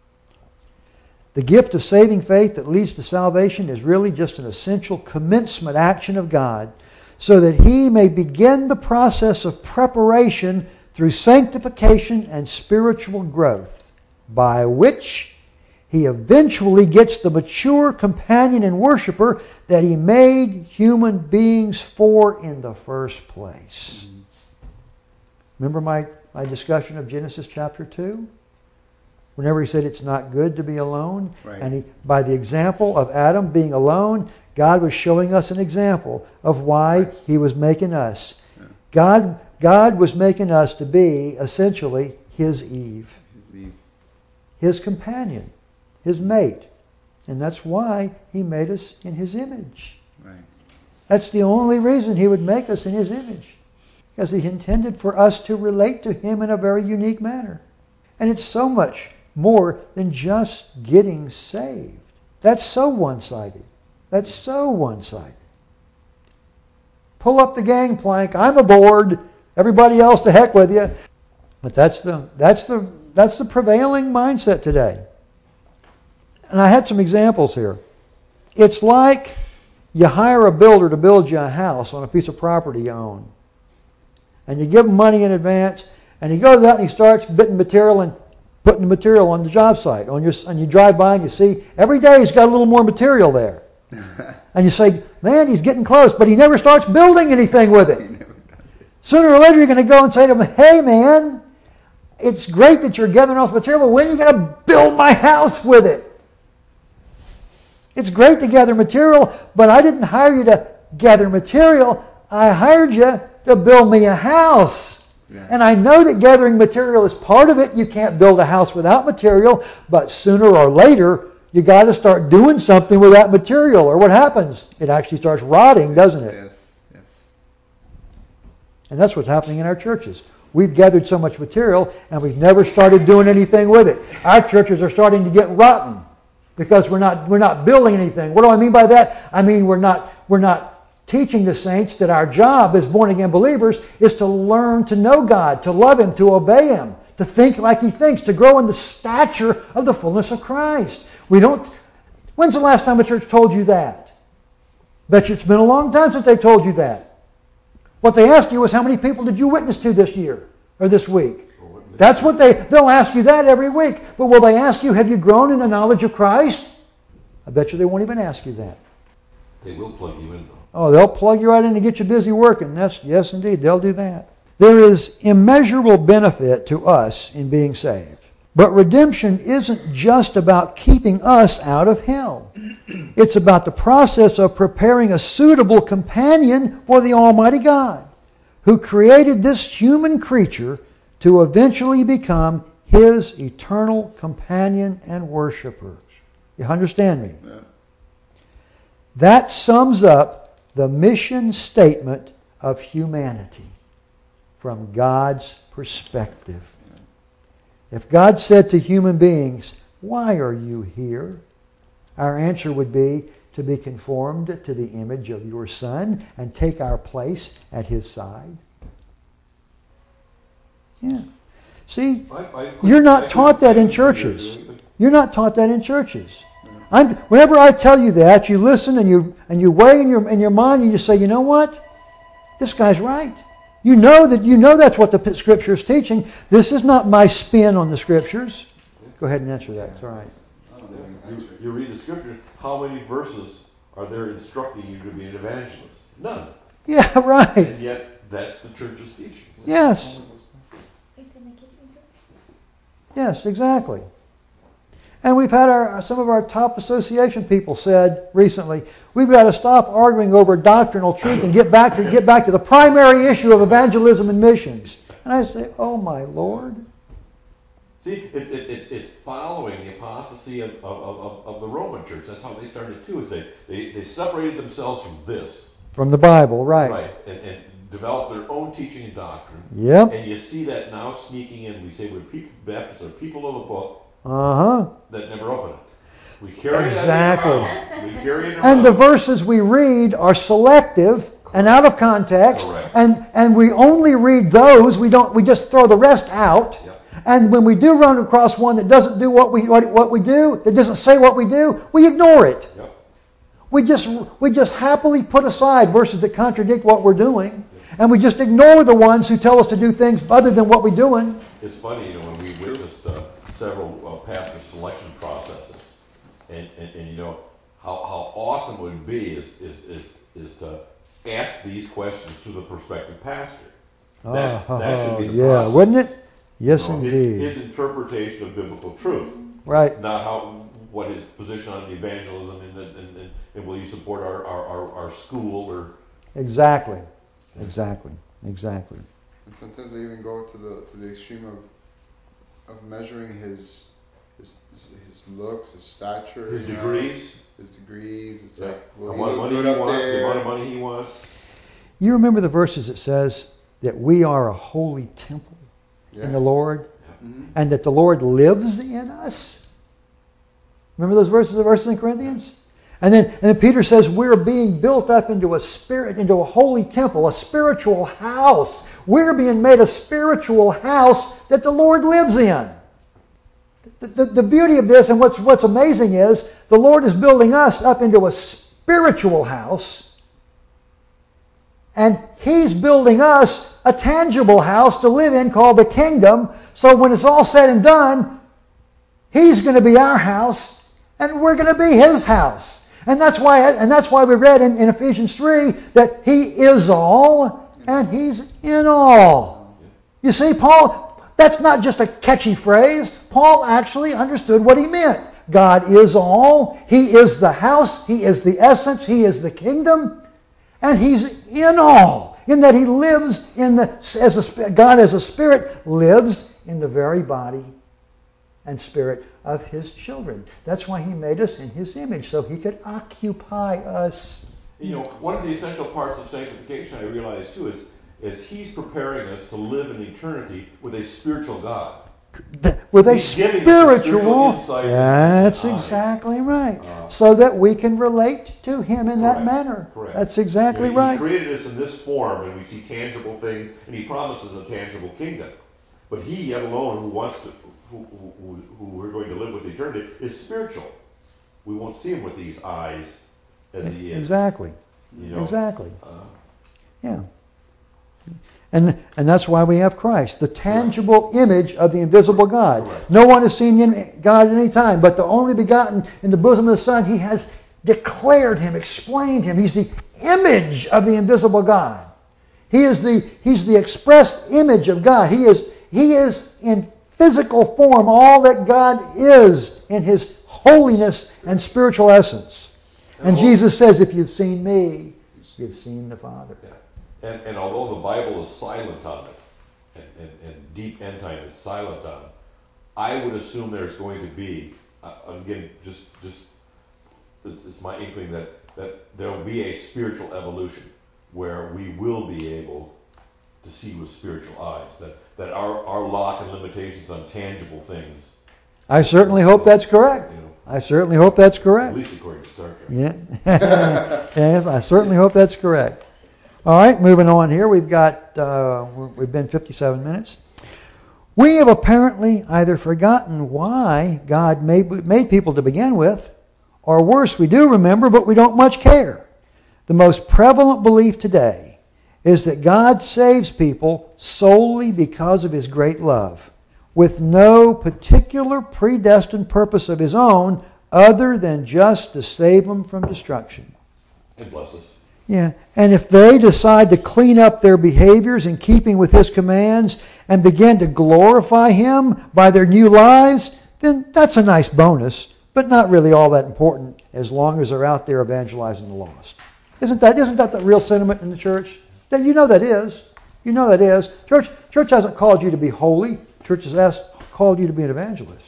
The gift of saving faith that leads to salvation is really just an essential commencement action of God so that He may begin the process of preparation through sanctification and spiritual growth, by which He eventually gets the mature companion and worshiper that He made human beings for in the first place. Remember my discussion of Genesis chapter 2? Whenever He said it's not good to be alone. Right. And by the example of Adam being alone, God was showing us an example of why He was making us. Yeah. God was making us to be essentially His Eve. His companion. His mate. And that's why He made us in His image. Right. That's the only reason He would make us in His image. Because He intended for us to relate to Him in a very unique manner. And it's so much more than just getting saved. That's so one-sided. That's so one-sided. Pull up the gangplank. I'm aboard. Everybody else to heck with you. But that's the prevailing mindset today. And I had some examples here. It's like you hire a builder to build you a house on a piece of property you own. And you give him money in advance, and he goes out and he starts bidding material and putting the material on the job site. And you drive by and you see every day he's got a little more material there. And you say, man, he's getting close, but he never starts building anything with it. Sooner or later you're going to go and say to him, hey man, it's great that you're gathering all this material, but when are you going to build my house with it? It's great to gather material, but I didn't hire you to gather material. I hired you to build me a house. Yeah. And I know that gathering material is part of it. You can't build a house without material, but sooner or later, you got to start doing something with that material, or what happens? It actually starts rotting, doesn't it? Yes, yes. And that's what's happening in our churches. We've gathered so much material, and we've never started doing anything with it. Our churches are starting to get rotten because we're not building anything. What do I mean by that? I mean we're not teaching the saints that our job as born-again believers is to learn to know God, to love Him, to obey Him, to think like He thinks, to grow in the stature of the fullness of Christ. When's the last time a church told you that? Bet you it's been a long time since they told you that. What they ask you is, how many people did you witness to this year or this week? That's what they'll ask you that every week. But will they ask you, have you grown in the knowledge of Christ? I bet you they won't even ask you that. They will plug you in, though. Oh, they'll plug you right in to get you busy working. Yes, indeed, they'll do that. There is immeasurable benefit to us in being saved. But redemption isn't just about keeping us out of hell. It's about the process of preparing a suitable companion for the Almighty God, who created this human creature to eventually become His eternal companion and worshiper. You understand me? Yeah. That sums up the mission statement of humanity from God's perspective. If God said to human beings, "Why are you here?" our answer would be to be conformed to the image of your Son and take our place at His side. Yeah. See, you're not taught that in churches. You're not taught that in churches. Whenever I tell you that, you listen and you weigh in your mind and you say, you know what? This guy's right. You know that's what the Scripture is teaching. This is not my spin on the Scriptures. Go ahead and answer that. It's all right. You read the Scripture. How many verses are there instructing you to be an evangelist? None. Yeah, right. And yet, that's the church's teaching. Yes. It's in the kitchen too. Yes, exactly. And we've had some of our top association people said recently, we've got to stop arguing over doctrinal truth and get back to the primary issue of evangelism and missions. And I say, oh my Lord. See, it's following the apostasy of the Roman church. That's how they started too. Is they separated themselves from this. From the Bible, right. Right, and developed their own teaching and doctrine. Yep. And you see that now sneaking in. We say we're Baptists are people of the book. That never open it. We carry exactly. that around. We carry it around. And the verses we read are selective and out of context. Correct. And we only read those. We just throw the rest out. Yep. And when we do run across one that doesn't do what we do, that doesn't say what we do, we ignore it. Yep. We just happily put aside verses that contradict what we're doing, and we just ignore the ones who tell us to do things other than what we're doing. It's funny, when we witnessed several pastor selection processes, and how awesome it would be is to ask these questions to the prospective pastor. That should be the process. Wouldn't it? Yes, indeed. His interpretation of biblical truth, right? Not what his position on the evangelism and will you support our school or exactly. And sometimes they even go to the extreme of measuring his looks, his stature, his degrees. It's yeah. like, well, what money he wants, the amount of money he wants. You remember the verses that says that we are a holy temple in the Lord, and that the Lord lives in us. Remember those verses? The verses in Corinthians. And then Peter says we're being built up into a holy temple, a spiritual house. We're being made a spiritual house that the Lord lives in. The beauty of this, and what's amazing is, the Lord is building us up into a spiritual house, and He's building us a tangible house to live in called the kingdom. So when it's all said and done, He's going to be our house, and we're going to be His house. And that's why we read in Ephesians 3 that He is all and He's in all. You see, Paul, that's not just a catchy phrase. Paul actually understood what he meant. God is all. He is the house. He is the essence. He is the kingdom. And He's in all. In that He lives God as a spirit lives in the very body and spirit of His children. That's why He made us in His image, so He could occupy us. You know, one of the essential parts of sanctification, I realize too, is He's preparing us to live in eternity with a spiritual God. With a He's giving us spiritual, insight. that's exactly right. So that we can relate to Him in that manner. Correct. That's exactly He right. created us in this form, and we see tangible things, and He promises a tangible kingdom. But He yet alone, who we're going to live with eternity, is spiritual. We won't see Him with these eyes as He is. Exactly. You know? Exactly. Yeah. And that's why we have Christ, the tangible image of the invisible God. Correct. No one has seen God at any time, but the only begotten in the bosom of the Son, He has declared Him, explained Him. He's the image of the invisible God. He's the express image of God. He is in physical form all that God is in His holiness and spiritual essence. And Jesus says, if you've seen me, you've seen the Father. Yeah. And although the Bible is silent on it, and deep end time is silent on it, I would assume there's going to be, again, just it's my inkling that there will be a spiritual evolution where we will be able to see with spiritual eyes, that our lock and limitations on tangible things. I certainly hope that's correct. I certainly hope that's correct. At least according to Star Trek. Yeah. Yeah, I certainly hope that's correct. All right, moving on here. We've been 57 minutes. We have apparently either forgotten why God made people to begin with, or worse, we do remember, but we don't much care. The most prevalent belief today is that God saves people solely because of His great love, with no particular predestined purpose of His own other than just to save them from destruction. And bless us. Yeah, and if they decide to clean up their behaviors in keeping with His commands and begin to glorify Him by their new lives, then that's a nice bonus, but not really all that important as long as they're out there evangelizing the lost. Isn't that the real sentiment in the church? That you know that is. You know that is. Church hasn't called you to be holy. Church has called you to be an evangelist.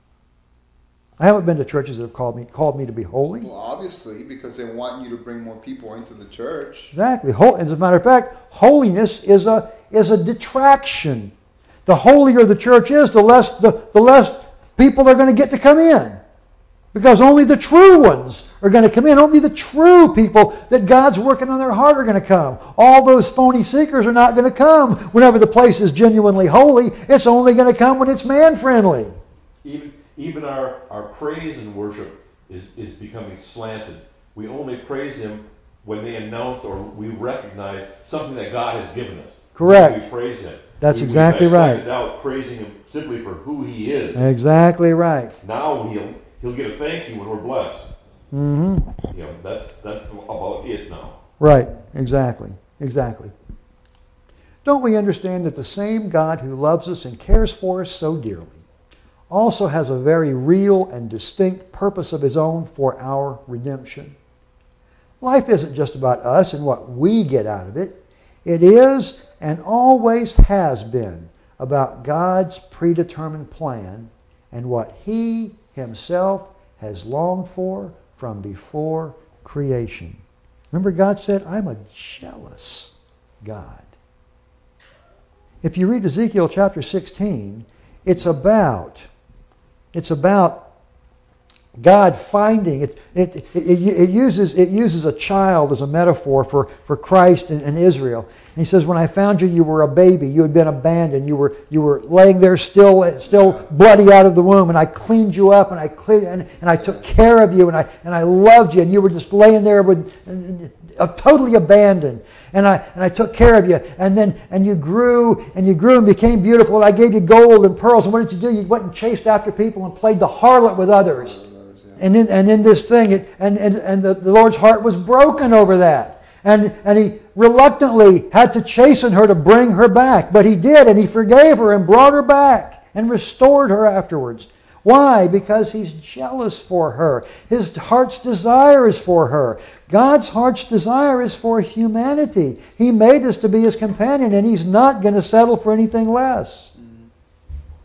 I haven't been to churches that have called me to be holy. Well, obviously, because they want you to bring more people into the church. Exactly. As a matter of fact, holiness is a detraction. The holier the church is, the less people are going to get to come in. Because only the true ones are going to come in. Only the true people that God's working on their heart are going to come. All those phony seekers are not going to come whenever the place is genuinely holy. It's only going to come when it's man-friendly. Even our praise and worship is becoming slanted. We only praise Him when they announce or we recognize something that God has given us. Correct. We praise Him. That's exactly right. We out praising Him simply for who He is. Exactly right. Now He'll get a thank you when we're blessed. Mm-hmm. You know, that's about it now. Right. Exactly. Don't we understand that the same God who loves us and cares for us so dearly also has a very real and distinct purpose of His own for our redemption? Life isn't just about us and what we get out of it. It is and always has been about God's predetermined plan and what He Himself has longed for from before creation. Remember, God said, I'm a jealous God. If you read Ezekiel chapter 16, it's about God finding it. It uses a child as a metaphor for Christ and Israel. And He says, when I found you, you were a baby. You had been abandoned. You were laying there still bloody out of the womb. And I cleaned you up, and I took care of you, and I loved you. And you were just laying there totally abandoned. And I took care of you. And you grew and became beautiful. And I gave you gold and pearls. And what did you do? You went and chased after people and played the harlot with others. And in this thing, the Lord's heart was broken over that. And He reluctantly had to chasten her to bring her back. But He did, and He forgave her and brought her back and restored her afterwards. Why? Because He's jealous for her. His heart's desire is for her. God's heart's desire is for humanity. He made us to be His companion, and He's not going to settle for anything less.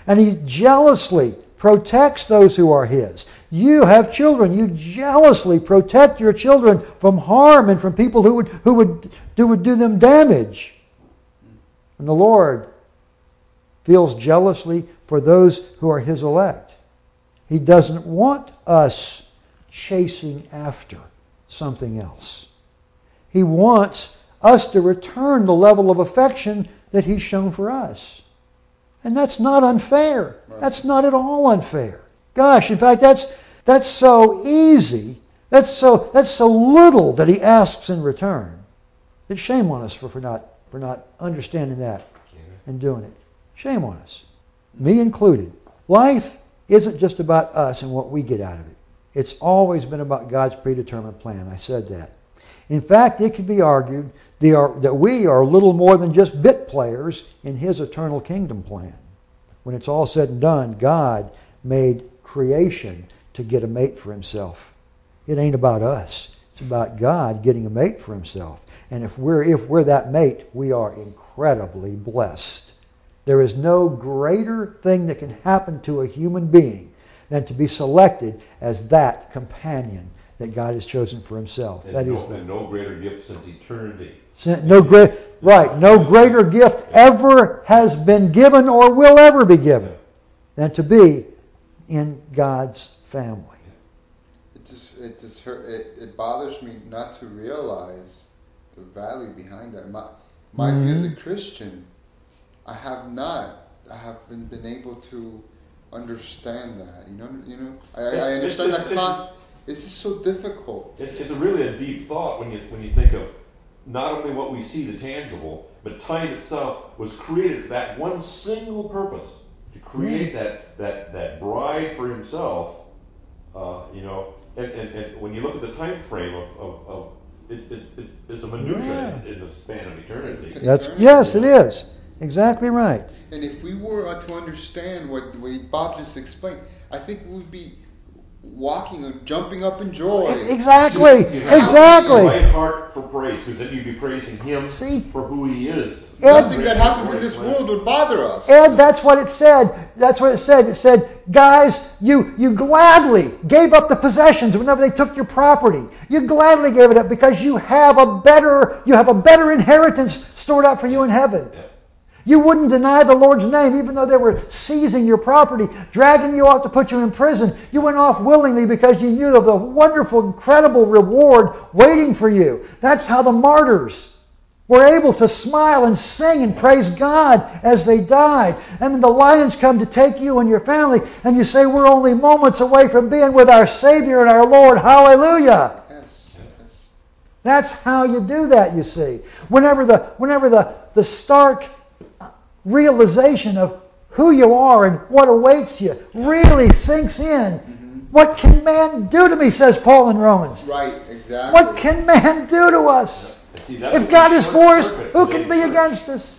And He jealously protects those who are His. You have children. You jealously protect your children from harm and from people who would do them damage. And the Lord feels jealously for those who are His elect. He doesn't want us chasing after something else. He wants us to return the level of affection that He's shown for us. And that's not unfair. That's not at all unfair. Gosh, in fact, that's so easy. That's so little that He asks in return. It's shame on us for not understanding that and doing it. Shame on us. Me included. Life isn't just about us and what we get out of it. It's always been about God's predetermined plan. I said that. In fact, it could be argued that we are little more than just bit players in His eternal kingdom plan. When it's all said and done, God made creation to get a mate for Himself. It ain't about us. It's about God getting a mate for Himself. And if we're that mate, we are incredibly blessed. There is no greater thing that can happen to a human being than to be selected as that companion that God has chosen for Himself. And no greater gift since eternity. No greater gift ever has been given or will ever be given than to be in God's family. It bothers me not to realize the value behind that. My view as a Christian, I haven't been able to understand that. I understand that. It's just so difficult. It's really a deep thought when you think of not only what we see, the tangible, but time itself was created for that one single purpose, to create that bride for Himself. And when you look at the time frame of it's a minutia in the span of eternity. Yes, it is. Exactly right. And if we were to understand what Bob just explained, I think we would be walking and jumping up in joy. Exactly. You have the right heart for praise, because then you'd be praising Him for who He is. Nothing that happens in this world would bother us. Ed, that's what it said. That's what it said. It said, guys, you gladly gave up the possessions whenever they took your property. You gladly gave it up because you have a better inheritance stored up for you in heaven. Yeah. You wouldn't deny the Lord's name even though they were seizing your property, dragging you off to put you in prison. You went off willingly because you knew of the wonderful, incredible reward waiting for you. That's how the martyrs were able to smile and sing and praise God as they died. And then the lions come to take you and your family, and you say, we're only moments away from being with our Savior and our Lord. Hallelujah. Yes. That's how you do that, you see. Whenever the stark realization of who you are and what awaits you really sinks in. Mm-hmm. What can man do to me, says Paul in Romans. Right, exactly. What can man do to us? Yeah. If God is for us, who can be against us?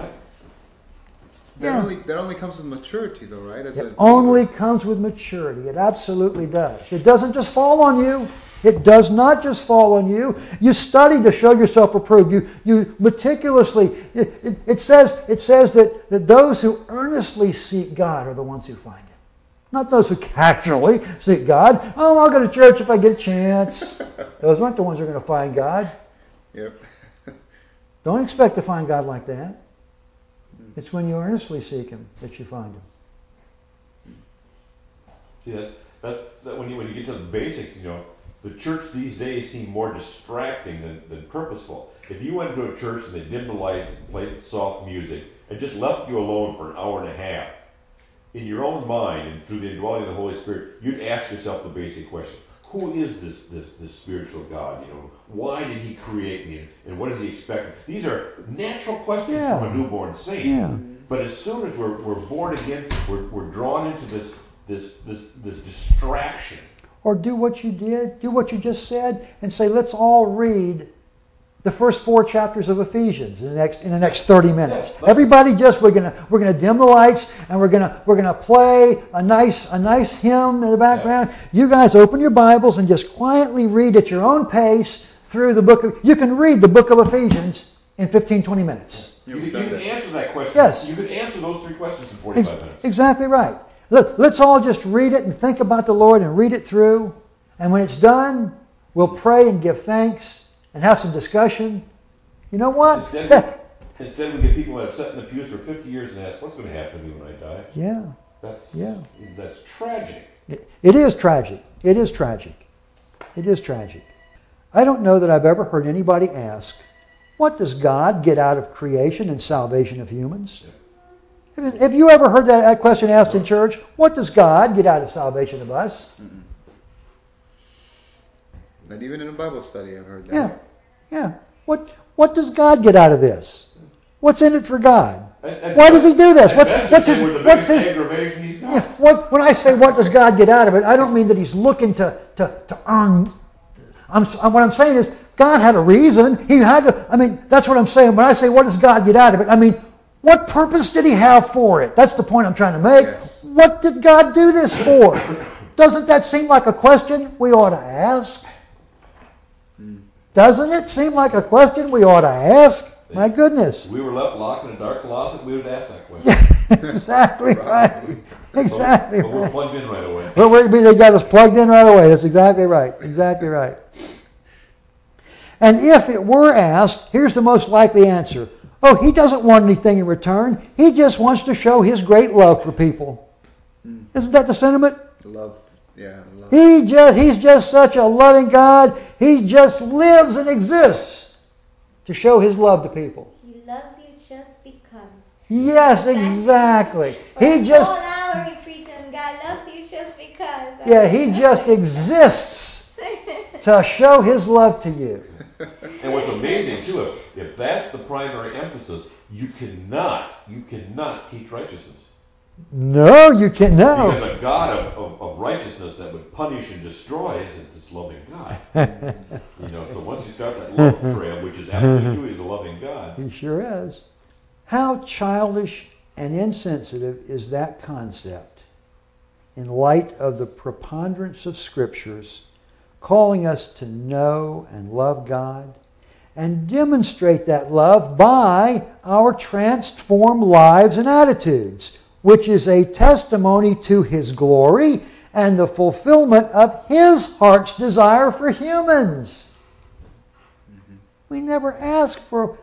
Yeah. That only comes with maturity, though, right? It only comes with maturity. It absolutely does. It doesn't just fall on you. It does not just fall on you. You study to show yourself approved. You meticulously. It says that those who earnestly seek God are the ones who find Him. Not those who casually seek God. Oh, I'll go to church if I get a chance. Those aren't the ones who are going to find God. Yep. Don't expect to find God like that. It's when you earnestly seek Him that you find Him. See, that's when you get to the basics, the church these days seem more distracting than purposeful. If you went to a church and they dimmed the lights and played soft music and just left you alone for an hour and a half, in your own mind and through the indwelling of the Holy Spirit, you'd ask yourself the basic question: who is this spiritual God? Why did He create me, and what does He expect? These are natural questions from a newborn saint. Yeah. But as soon as we're born again, we're drawn into this distraction. Or do what you did, do what you just said, and say, let's all read the first 4 chapters of Ephesians in the next 30 minutes. Everybody, we're gonna dim the lights, and we're gonna play a nice hymn in the background. You guys open your Bibles and just quietly read at your own pace through the book of. You can read the book of Ephesians in 15-20 minutes. You can answer answer that question. Yes. You could answer those 3 questions in 45 minutes. Exactly right. Look, let's all just read it and think about the Lord and read it through. And when it's done, we'll pray and give thanks and have some discussion. You know what? Instead we get people that have sat in the pews for 50 years and ask, what's going to happen to me when I die? Yeah. That's tragic. It is tragic. It is tragic. It is tragic. I don't know that I've ever heard anybody ask, what does God get out of creation and salvation of humans? Yeah. Have you ever heard that question asked in church? What does God get out of salvation of us? Mm-mm. Not even in a Bible study I've heard that. Yeah. What does God get out of this? What's in it for God? And why does he do this? What's his aggravation he's got? Yeah, when I say what does God get out of it, I don't mean that he's looking to earn. What I'm saying is God had a reason. He had to. I mean, that's what I'm saying. When I say what does God get out of it, I mean, what purpose did he have for it? That's the point I'm trying to make. Yes. What did God do this for? Doesn't that seem like a question we ought to ask? Doesn't it seem like a question we ought to ask? My goodness. If we were left locked in a dark closet, we would ask that question. Exactly right. Exactly but we're right. plugged in right away. Well, they got us plugged in right away. That's exactly right. Exactly right. And if it were asked, here's the most likely answer. Oh, he doesn't want anything in return. He just wants to show his great love for people. Isn't that the sentiment? Love. Yeah, love. He's just such a loving God. He just lives and exists to show his love to people. He loves you just because. Yes, exactly. For He a just whole hour we preach and God loves you just because. Yeah, he just exists to show his love to you. And what's amazing too, if that's the primary emphasis, you cannot teach righteousness. No, you can't. No. Because a God of righteousness that would punish and destroy isn't this loving God. So once you start that love trail, which is absolutely true, he's a loving God. He sure is. How childish and insensitive is that concept in light of the preponderance of scriptures calling us to know and love God and demonstrate that love by our transformed lives and attitudes, which is a testimony to his glory and the fulfillment of his heart's desire for humans. We never ask,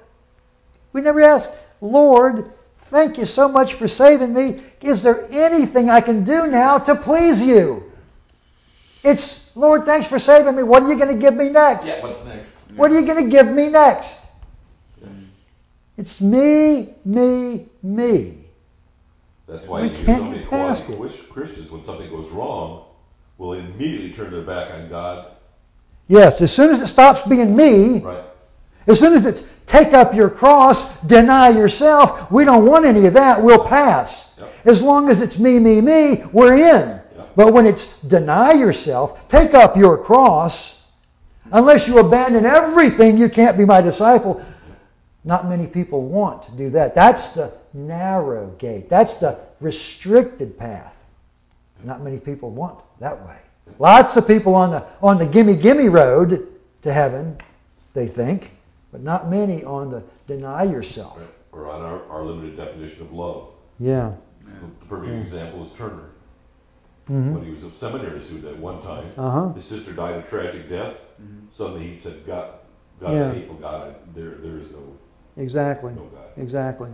Lord, thank you so much for saving me. Is there anything I can do now to please you? It's, Lord, thanks for saving me. What are you going to give me next? Yeah, what's next? What are you going to give me next? It's me, me, me. That's why We you can't so many get past Christians, when something goes wrong, will immediately turn their back on God. Yes, as soon as it stops being me, Right. as soon as it's take up your cross, deny yourself, we don't want any of that, we'll pass. Yep. As long as it's me, me, me, we're in. Yep. But when it's deny yourself, take up your cross, unless you abandon everything, you can't be my disciple. Not many people want to do that. That's the narrow gate. That's the restricted path. Not many people want that way. Lots of people on the gimme road to heaven, they think, but not many on the deny yourself. Right. Or on our limited definition of love. Yeah. The perfect example is Turner. Mm-hmm. When he was a seminary student at one time, his sister died a tragic death. Suddenly he said, God's a hateful God. There is no Exactly. God. Exactly.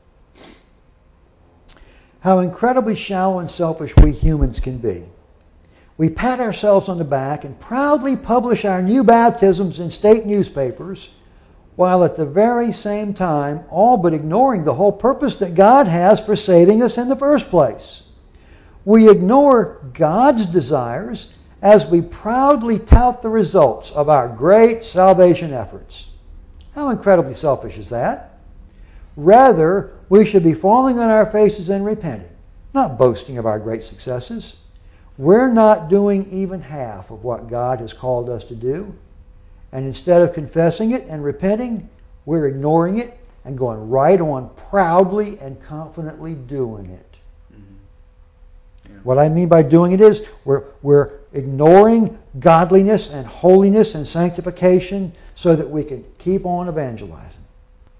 How incredibly shallow and selfish we humans can be. We pat ourselves on the back and proudly publish our new baptisms in state newspapers, while at the very same time all but ignoring the whole purpose that God has for saving us in the first place. We ignore God's desires as we proudly tout the results of our great salvation efforts. How incredibly selfish is that? Rather, we should be falling on our faces and repenting, not boasting of our great successes. We're not doing even half of what God has called us to do. And instead of confessing it and repenting, we're ignoring it and going right on proudly and confidently doing it. Yeah. What I mean by doing it is we're ignoring godliness and holiness and sanctification so that we can keep on evangelizing.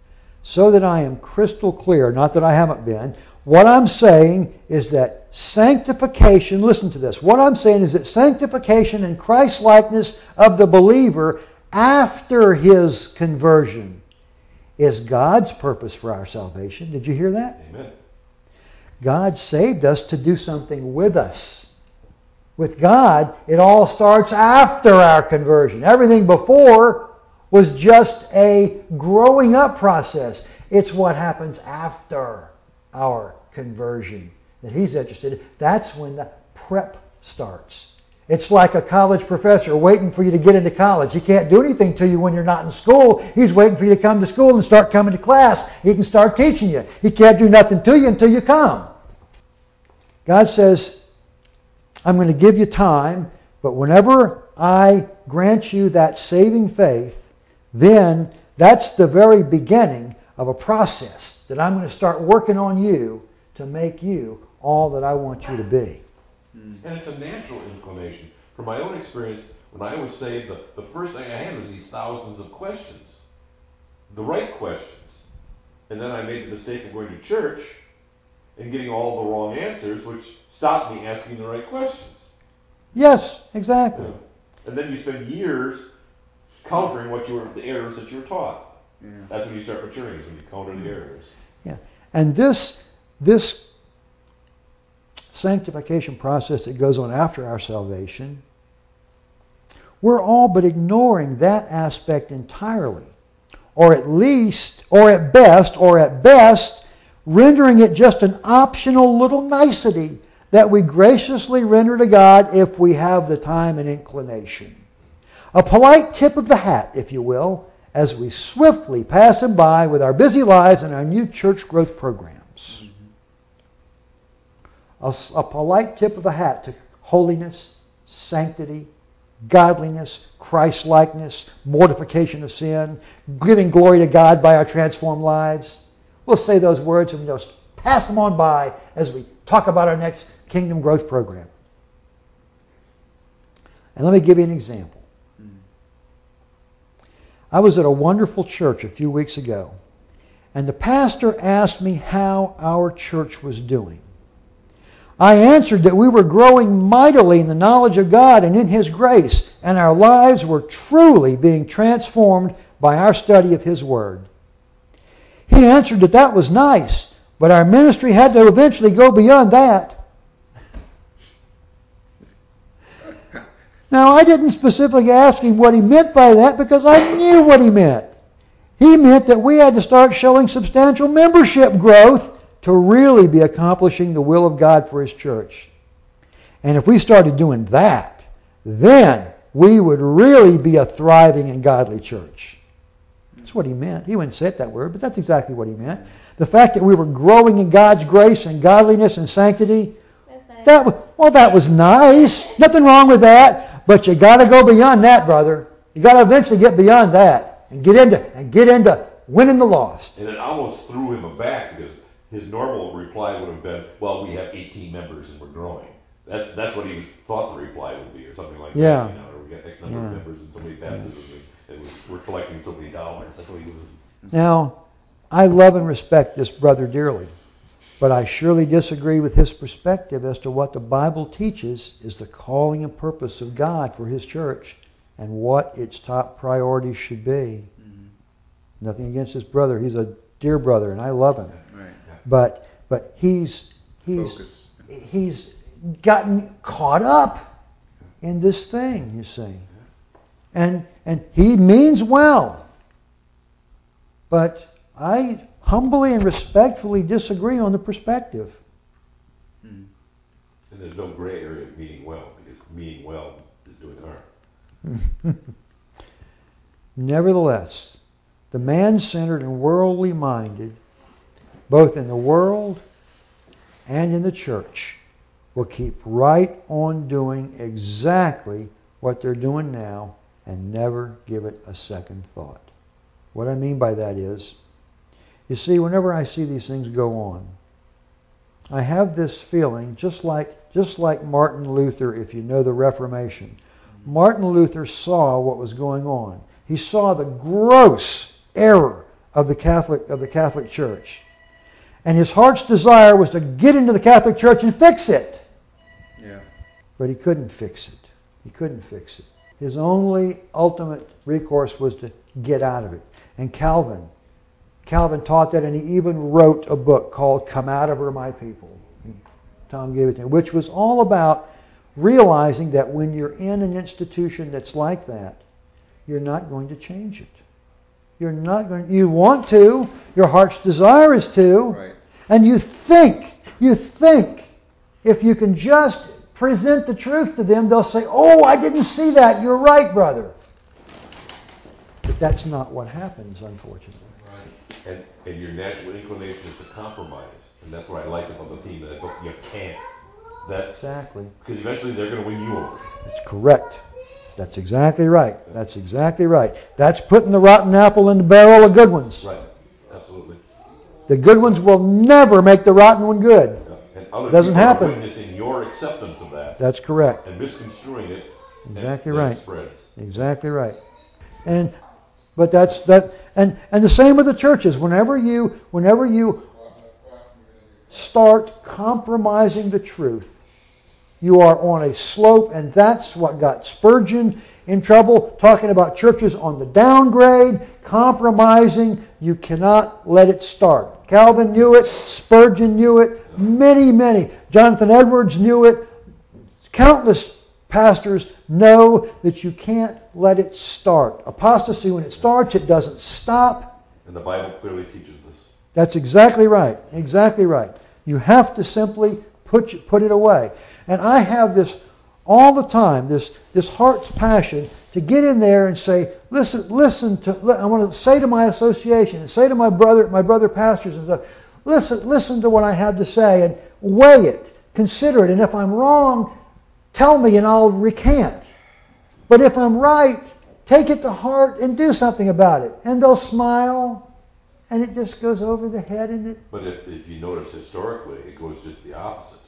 so that I am crystal clear, not that I haven't been, what I'm saying is that sanctification, listen to this, what I'm saying is that sanctification and Christ-likeness of the believer after his conversion is God's purpose for our salvation. Did you hear that? Amen. God saved us to do something with us. With God, it all starts after our conversion. Everything before was just a growing up process. It's what happens after our conversion that he's interested in. That's when the prep starts. It's like a college professor waiting for you to get into college. He can't do anything to you when you're not in school. He's waiting for you to come to school and start coming to class. He can start teaching you. He can't do nothing to you until you come. God says, I'm going to give you time, but whenever I grant you that saving faith, then that's the very beginning of a process that I'm going to start working on you to make you all that I want you to be. And it's a natural inclination. From my own experience, when I was saved, the first thing I had was these thousands of questions. The right questions. And then I made the mistake of going to church and getting all the wrong answers, which stopped me asking the right questions. Yes, exactly. And then you spend years countering the errors that you were taught. Yeah. That's when you start maturing, is when you counter the errors. Yeah. And this sanctification process that goes on after our salvation, we're all but ignoring that aspect entirely. Or at best, rendering it just an optional little nicety that we graciously render to God if we have the time and inclination. A polite tip of the hat, if you will, as we swiftly pass Him by with our busy lives and our new church growth programs. A polite tip of the hat to holiness, sanctity, godliness, Christ-likeness, mortification of sin, giving glory to God by our transformed lives. We'll say those words and we'll just pass them on by as we talk about our next Kingdom Growth program. And let me give you an example. I was at a wonderful church a few weeks ago, and the pastor asked me how our church was doing. I answered that we were growing mightily in the knowledge of God and in His grace, and our lives were truly being transformed by our study of His Word. He answered that that was nice, but our ministry had to eventually go beyond that. Now, I didn't specifically ask him what he meant by that because I knew what he meant. He meant that we had to start showing substantial membership growth to really be accomplishing the will of God for His church. And if we started doing that, then we would really be a thriving and godly church. That's what he meant. He wouldn't say it that word, but that's exactly what he meant. The fact that we were growing in God's grace and godliness and sanctity, that was nice. Nothing wrong with that. But you got to go beyond that, brother. You got to eventually get beyond that and get into winning the lost. And it almost threw him aback because his normal reply would have been, "Well, we have 18 members and we're growing." That's what he thought the reply would be, or something like that. You know, or we got X number of members and so many baptisms, and we're collecting so many dollars. That's what he was. Now, I love and respect this brother dearly. But I surely disagree with his perspective as to what the Bible teaches is the calling and purpose of God for His church and what its top priorities should be. Mm-hmm. Nothing against this brother. He's a dear brother and I love him. Right. But he's gotten caught up in this thing, you see. And he means well. But I humbly and respectfully disagree on the perspective. And there's no gray area of meaning well, because meaning well is doing harm. Nevertheless, the man-centered and worldly minded, both in the world and in the church, will keep right on doing exactly what they're doing now and never give it a second thought. What I mean by that is, you see, whenever I see these things go on, I have this feeling, just like Martin Luther, if you know the Reformation. Martin Luther saw what was going on. He saw the gross error of the Catholic Church. And his heart's desire was to get into the Catholic Church and fix it. Yeah. But he couldn't fix it. He couldn't fix it. His only ultimate recourse was to get out of it. And Calvin taught that, and he even wrote a book called Come Out of Her, My People. Tom gave it to him, which was all about realizing that when you're in an institution that's like that, you're not going to change it. You're not going. You want to. Your heart's desire is to. Right. And you think, if you can just present the truth to them, they'll say, "Oh, I didn't see that. You're right, brother." But that's not what happens, unfortunately. Right. And your natural inclination is to compromise. And that's what I liked about the theme of that book. You can't. That's Exactly. because eventually they're going to win you over. That's correct. That's exactly right. That's exactly right. That's putting the rotten apple in the barrel of good ones. Right. Absolutely. The good ones will never make the rotten one good. Yeah. And other Doesn't people happen. are witnessing your acceptance of that That's correct. and misconstruing it. Exactly and then right. it spreads. Exactly right. But that's that. And the same with the churches. Whenever you start compromising the truth, you are on a slope, and that's what got Spurgeon in trouble, talking about churches on the downgrade, compromising. You cannot let it start. Calvin knew it. Spurgeon knew it. Many. Jonathan Edwards knew it. Countless pastors know that you can't let it start. Apostasy, when it starts, it doesn't stop. And the Bible clearly teaches this. That's exactly right. Exactly right. You have to simply put it away. And I have this all the time, this heart's passion to get in there and say, listen to, I want to say to my association and say to my brother pastors and stuff, listen to what I have to say and weigh it, consider it, and if I'm wrong, tell me and I'll recant. But if I'm right, take it to heart and do something about it. And they'll smile, and it just goes over the head. But if you notice historically, it goes just the opposite.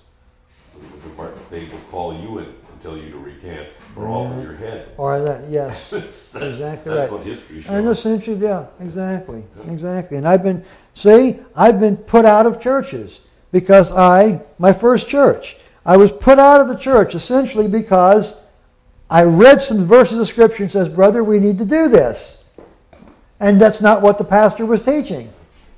They will call you in and tell you to recant or off your head. Or that, yes, that's exactly that's right. what history shows. And essentially, yeah, exactly. And I've been put out of churches because my first church, I was put out of the church essentially because I read some verses of Scripture and says, brother, we need to do this. And that's not what the pastor was teaching.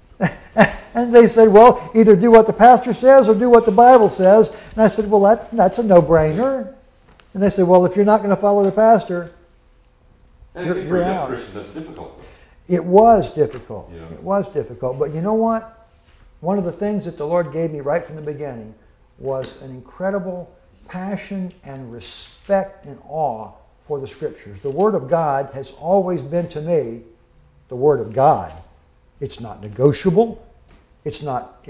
And they said, well, either do what the pastor says or do what the Bible says. And I said, well, that's a no-brainer. And they said, well, if you're not going to follow the pastor, and you're for a young out. Christian, that's difficult. It was difficult. Yeah. It was difficult. But you know what? One of the things that the Lord gave me right from the beginning was an incredible passion and respect and awe for the Scriptures. The Word of God has always been to me the Word of God. It's not negotiable. It's not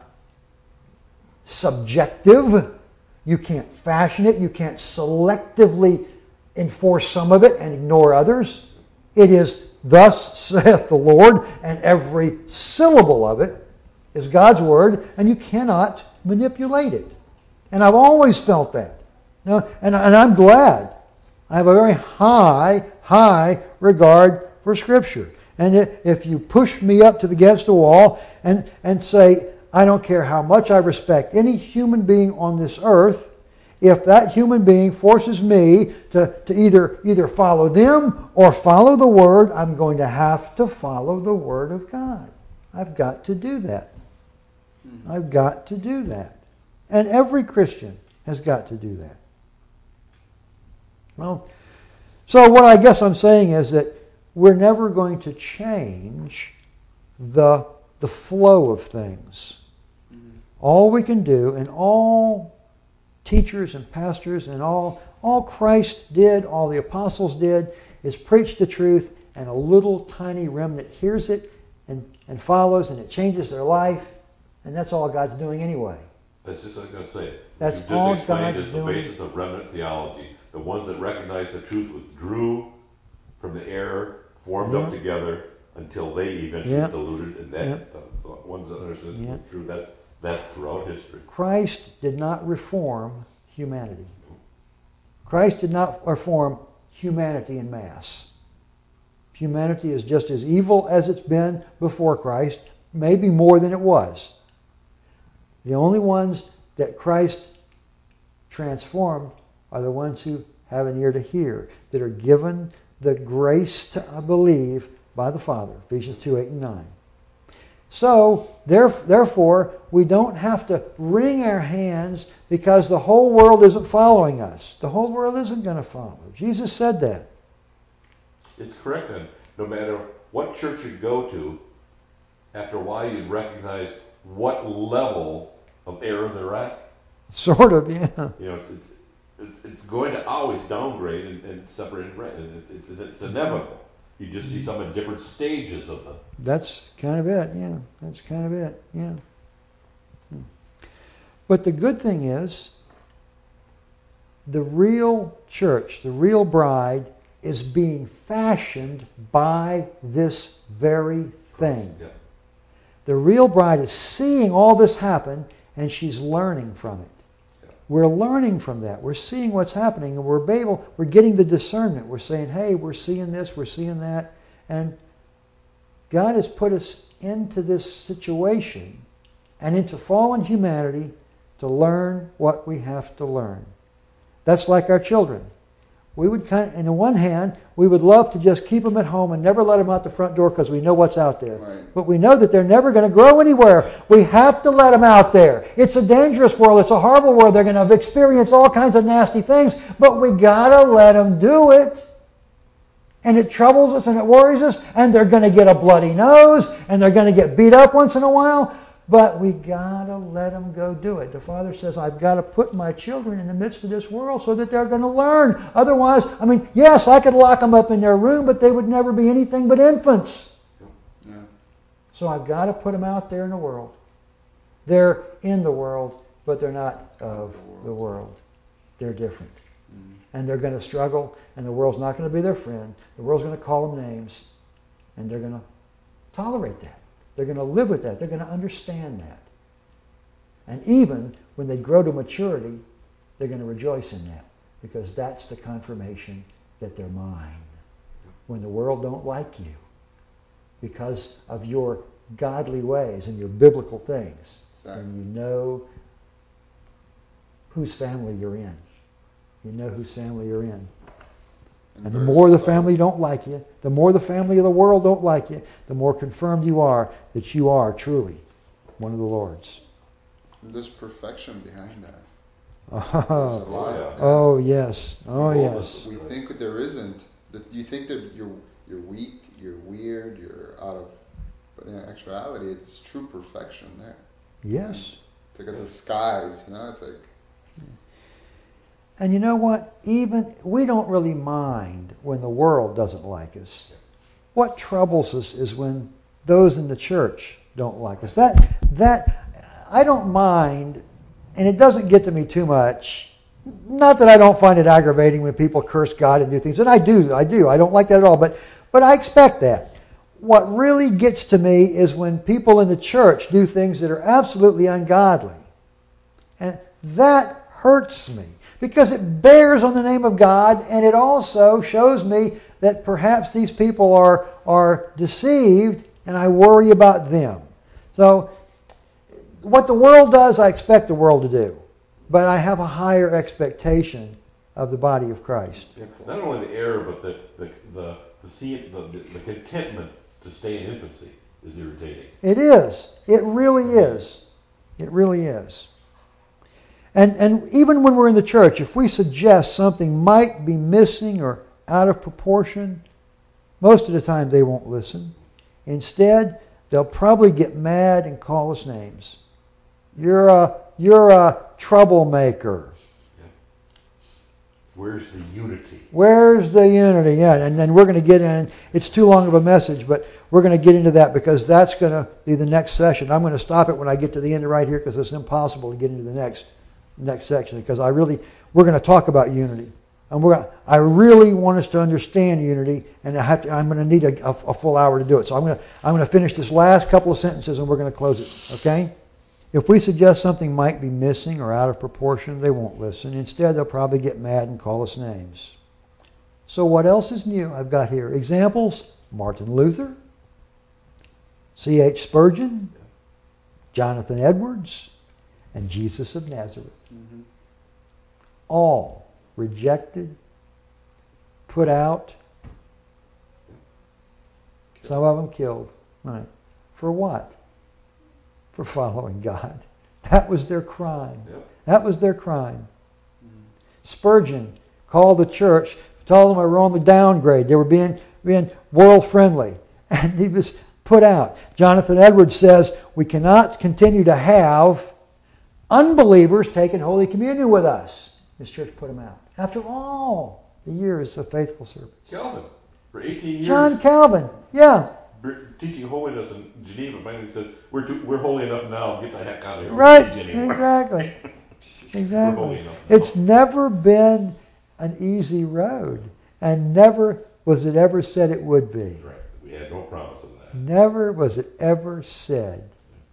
subjective. You can't fashion it. You can't selectively enforce some of it and ignore others. It is, thus saith the Lord, and every syllable of it is God's Word, and you cannot manipulate it. And I've always felt that. Now, and I'm glad. I have a very high regard for Scripture. And if you push me up against the wall and say, I don't care how much I respect any human being on this earth, if that human being forces me to either follow them or follow the Word, I'm going to have to follow the Word of God. I've got to do that. I've got to do that. And every Christian has got to do that. Well, so what I guess I'm saying is that we're never going to change the flow of things. Mm-hmm. All we can do, and all teachers and pastors and all Christ did, all the apostles did, is preach the truth, and a little tiny remnant hears it and follows, and it changes their life, and that's all God's doing anyway. That's just what I was going to say. That's what you all just explained God's is the doing. basis of remnant theology. The ones that recognized the truth withdrew from the error, formed up together until they eventually diluted, and that the ones that understood the truth, that's throughout history. Christ did not reform humanity. Christ did not reform humanity in mass. humanity is just as evil as it's been before Christ, maybe more than it was. The only ones that Christ transformed are the ones who have an ear to hear, that are given the grace to believe by the Father. Ephesians 2, 8 and 9. So, therefore, we don't have to wring our hands because the whole world isn't following us. The whole world isn't going to follow. Jesus said that. It's correct, and no matter what church you go to, after a while you'd recognize what level of error they're at. Sort of, yeah. You know, it's going to always downgrade and separate and rent. It's inevitable. You just see some in different stages of them. That's kind of it, yeah. That's kind of it, yeah. But the good thing is, the real church, the real bride, is being fashioned by this very thing. Yeah. The real bride is seeing all this happen, and she's learning from it. Yeah. We're learning from that. We're seeing what's happening, and we're getting the discernment. We're saying, hey, we're seeing this, we're seeing that. And God has put us into this situation and into fallen humanity to learn what we have to learn. That's like our children. We would on the one hand, we would love to just keep them at home and never let them out the front door because we know what's out there. Right. But we know that they're never going to grow anywhere. We have to let them out there. It's a dangerous world. It's a horrible world. They're going to experience all kinds of nasty things, but we got to let them do it. And it troubles us and it worries us, and they're going to get a bloody nose, and they're going to get beat up once in a while, but we got to let them go do it. The Father says, I've got to put my children in the midst of this world so that they're going to learn. Otherwise, yes, I could lock them up in their room, but they would never be anything but infants. Yeah. So I've got to put them out there in the world. They're in the world, but they're not of the world. They're different. And they're going to struggle, and the world's not going to be their friend. The world's going to call them names, and they're going to tolerate that. They're going to live with that. They're going to understand that. And even when they grow to maturity, they're going to rejoice in that, because that's the confirmation that they're mine. When the world don't like you because of your godly ways and your biblical things, Exactly. and you know whose family you're in. You know whose family you're in. And the more the family don't like you, the more the family of the world don't like you, the more confirmed you are that you are truly one of the Lord's. There's perfection behind that. Oh, There's a lot. yeah. oh yes. Oh yes. We think that there isn't. That you think that you're weak, you're weird, you're out of. But in actuality, it's true perfection there. Yes. Look at the skies. It's like. And you know what? Even we don't really mind when the world doesn't like us. What troubles us is when those in the church don't like us. That I don't mind, and it doesn't get to me too much. Not that I don't find it aggravating when people curse God and do things, and I do. I don't like that at all, but I expect that. What really gets to me is when people in the church do things that are absolutely ungodly. And that hurts me, because it bears on the name of God, and it also shows me that perhaps these people are deceived, and I worry about them. So what the world does, I expect the world to do. But I have a higher expectation of the body of Christ. Yeah. Not only the error, but the contentment to stay in infancy is irritating. It is. It really is. It really is. And even when we're in the church, if we suggest something might be missing or out of proportion, most of the time they won't listen. Instead, they'll probably get mad and call us names. You're a troublemaker. Yeah. Where's the unity? Where's the unity? Yeah, and then we're going to get in. It's too long of a message, but we're going to get into that because that's going to be the next session. I'm going to stop it when I get to the end right here because it's impossible to get into the next section, because we're going to talk about unity, and I really want us to understand unity, and I'm going to need a full hour to do it. So I'm going to finish this last couple of sentences, and we're going to close it. Okay? If we suggest something might be missing or out of proportion, they won't listen. Instead, they'll probably get mad and call us names. So what else is new? I've got here examples Martin Luther, C.H. Spurgeon, Jonathan Edwards, and Jesus of Nazareth. Mm-hmm. All rejected, put out, some of them killed. Right. For what? For following God. That was their crime. Yep. That was their crime. Spurgeon called the church, told them they were on the downgrade. They were being world friendly. And he was put out. Jonathan Edwards says, we cannot continue to have unbelievers taking Holy Communion with us. This church put him out. After all the years of faithful service. Calvin, for 18 years. John Calvin, yeah. Teaching holiness in Geneva, finally said, we're holy enough now, get the heck out of here. Right, We don't teach anymore." exactly. We're Exactly. holy enough now. It's never been an easy road, and never was it ever said it would be. Right. We had no promise of that. Never was it ever said.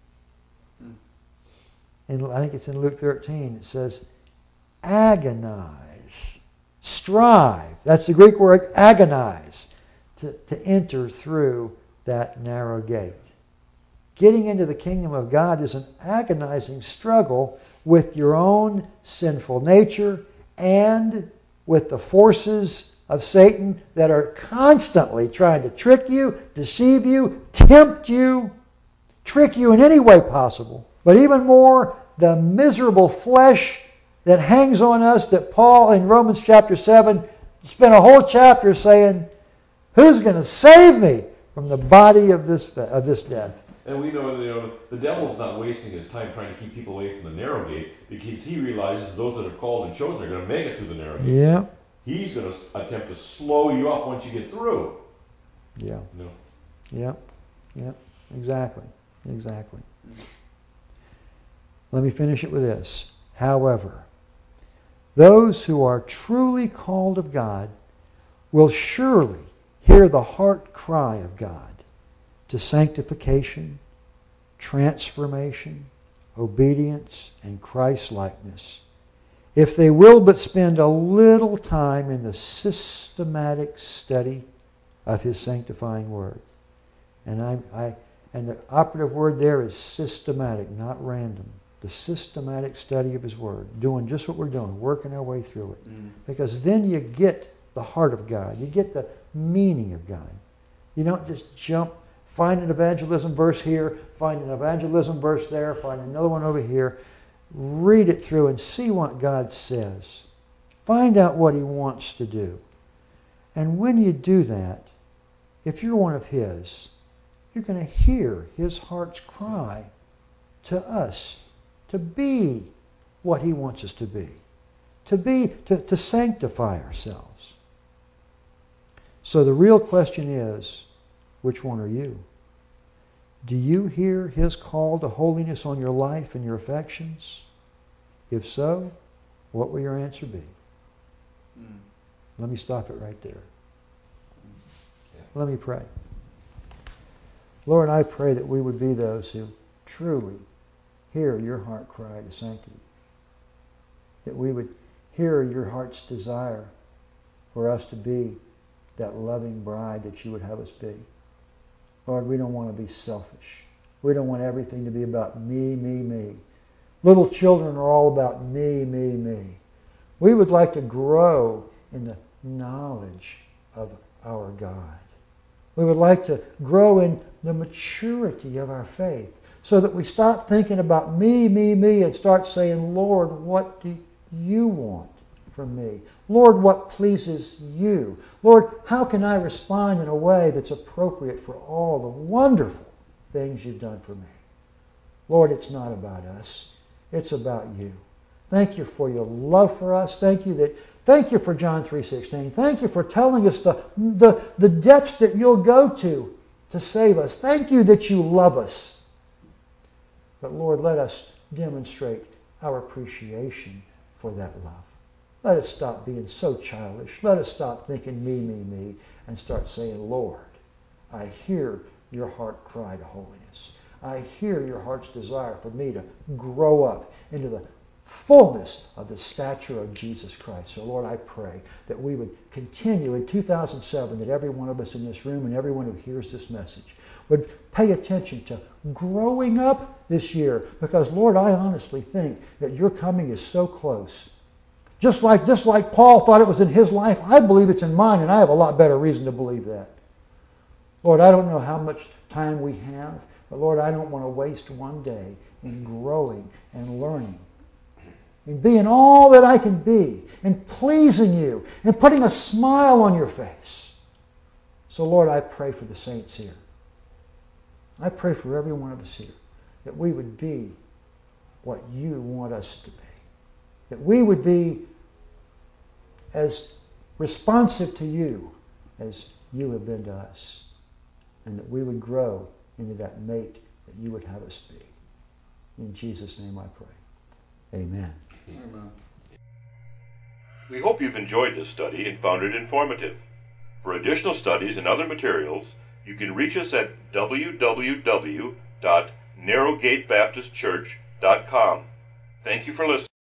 And I think it's in Luke 13. It says, agonize, strive. That's the Greek word, agonize, to enter through that narrow gate. Getting into the kingdom of God is an agonizing struggle with your own sinful nature and with the forces of Satan that are constantly trying to trick you, deceive you, tempt you, trick you in any way possible. But even more, the miserable flesh that hangs on us that Paul in Romans chapter 7 spent a whole chapter saying, who's going to save me from the body of this death? And we know, the devil's not wasting his time trying to keep people away from the narrow gate because he realizes those that are called and chosen are going to make it through the narrow gate. Yeah. He's going to attempt to slow you up once you get through. Yeah. No. Yep. Yep. Exactly. Exactly. Let me finish it with this. However, those who are truly called of God will surely hear the heart cry of God to sanctification, transformation, obedience, and Christ-likeness, if they will but spend a little time in the systematic study of His sanctifying Word. And the operative word there is systematic, not random. The systematic study of His Word, doing just what we're doing, working our way through it. Because then you get the heart of God. You get the meaning of God. You don't just jump, find an evangelism verse here, find an evangelism verse there, find another one over here. Read it through and see what God says. Find out what He wants to do. And when you do that, if you're one of His, you're going to hear His heart's cry to us to be what He wants us to be, to sanctify ourselves. So the real question is, which one are you? Do you hear His call to holiness on your life and your affections? If so, what will your answer be? Let me stop it right there. Let me pray. Lord, I pray that we would be those who truly hear your heart cry to sanctity. That we would hear your heart's desire for us to be that loving bride that you would have us be. Lord, we don't want to be selfish. We don't want everything to be about me, me, me. Little children are all about me, me, me. We would like to grow in the knowledge of our God. We would like to grow in the maturity of our faith so that we stop thinking about me, me, me and start saying, Lord, what do you want from me? Lord, what pleases you? Lord, how can I respond in a way that's appropriate for all the wonderful things you've done for me? Lord, it's not about us. It's about you. Thank you for your love for us. Thank you for John 3:16. Thank you for telling us the depths that you'll go to save us. Thank you that you love us. But Lord, let us demonstrate our appreciation for that love. Let us stop being so childish. Let us stop thinking me, me, me, and start saying, Lord, I hear your heart cry to holiness. I hear your heart's desire for me to grow up into the fullness of the stature of Jesus Christ. So Lord, I pray that we would continue in 2007, that every one of us in this room and everyone who hears this message would pay attention to growing up this year, because Lord, I honestly think that your coming is so close. Just like Paul thought it was in his life, I believe it's in mine, and I have a lot better reason to believe that. Lord, I don't know how much time we have, but Lord, I don't want to waste one day in growing and learning, in being all that I can be, and pleasing you, and putting a smile on your face. So Lord, I pray for the saints here. I pray for every one of us here, that we would be what you want us to be. That we would be as responsive to you as you have been to us. And that we would grow into that mate that you would have us be. In Jesus' name I pray. Amen. Amen. We hope you've enjoyed this study and found it informative. For additional studies and other materials, you can reach us at www.narrowgatebaptistchurch.com. Thank you for listening.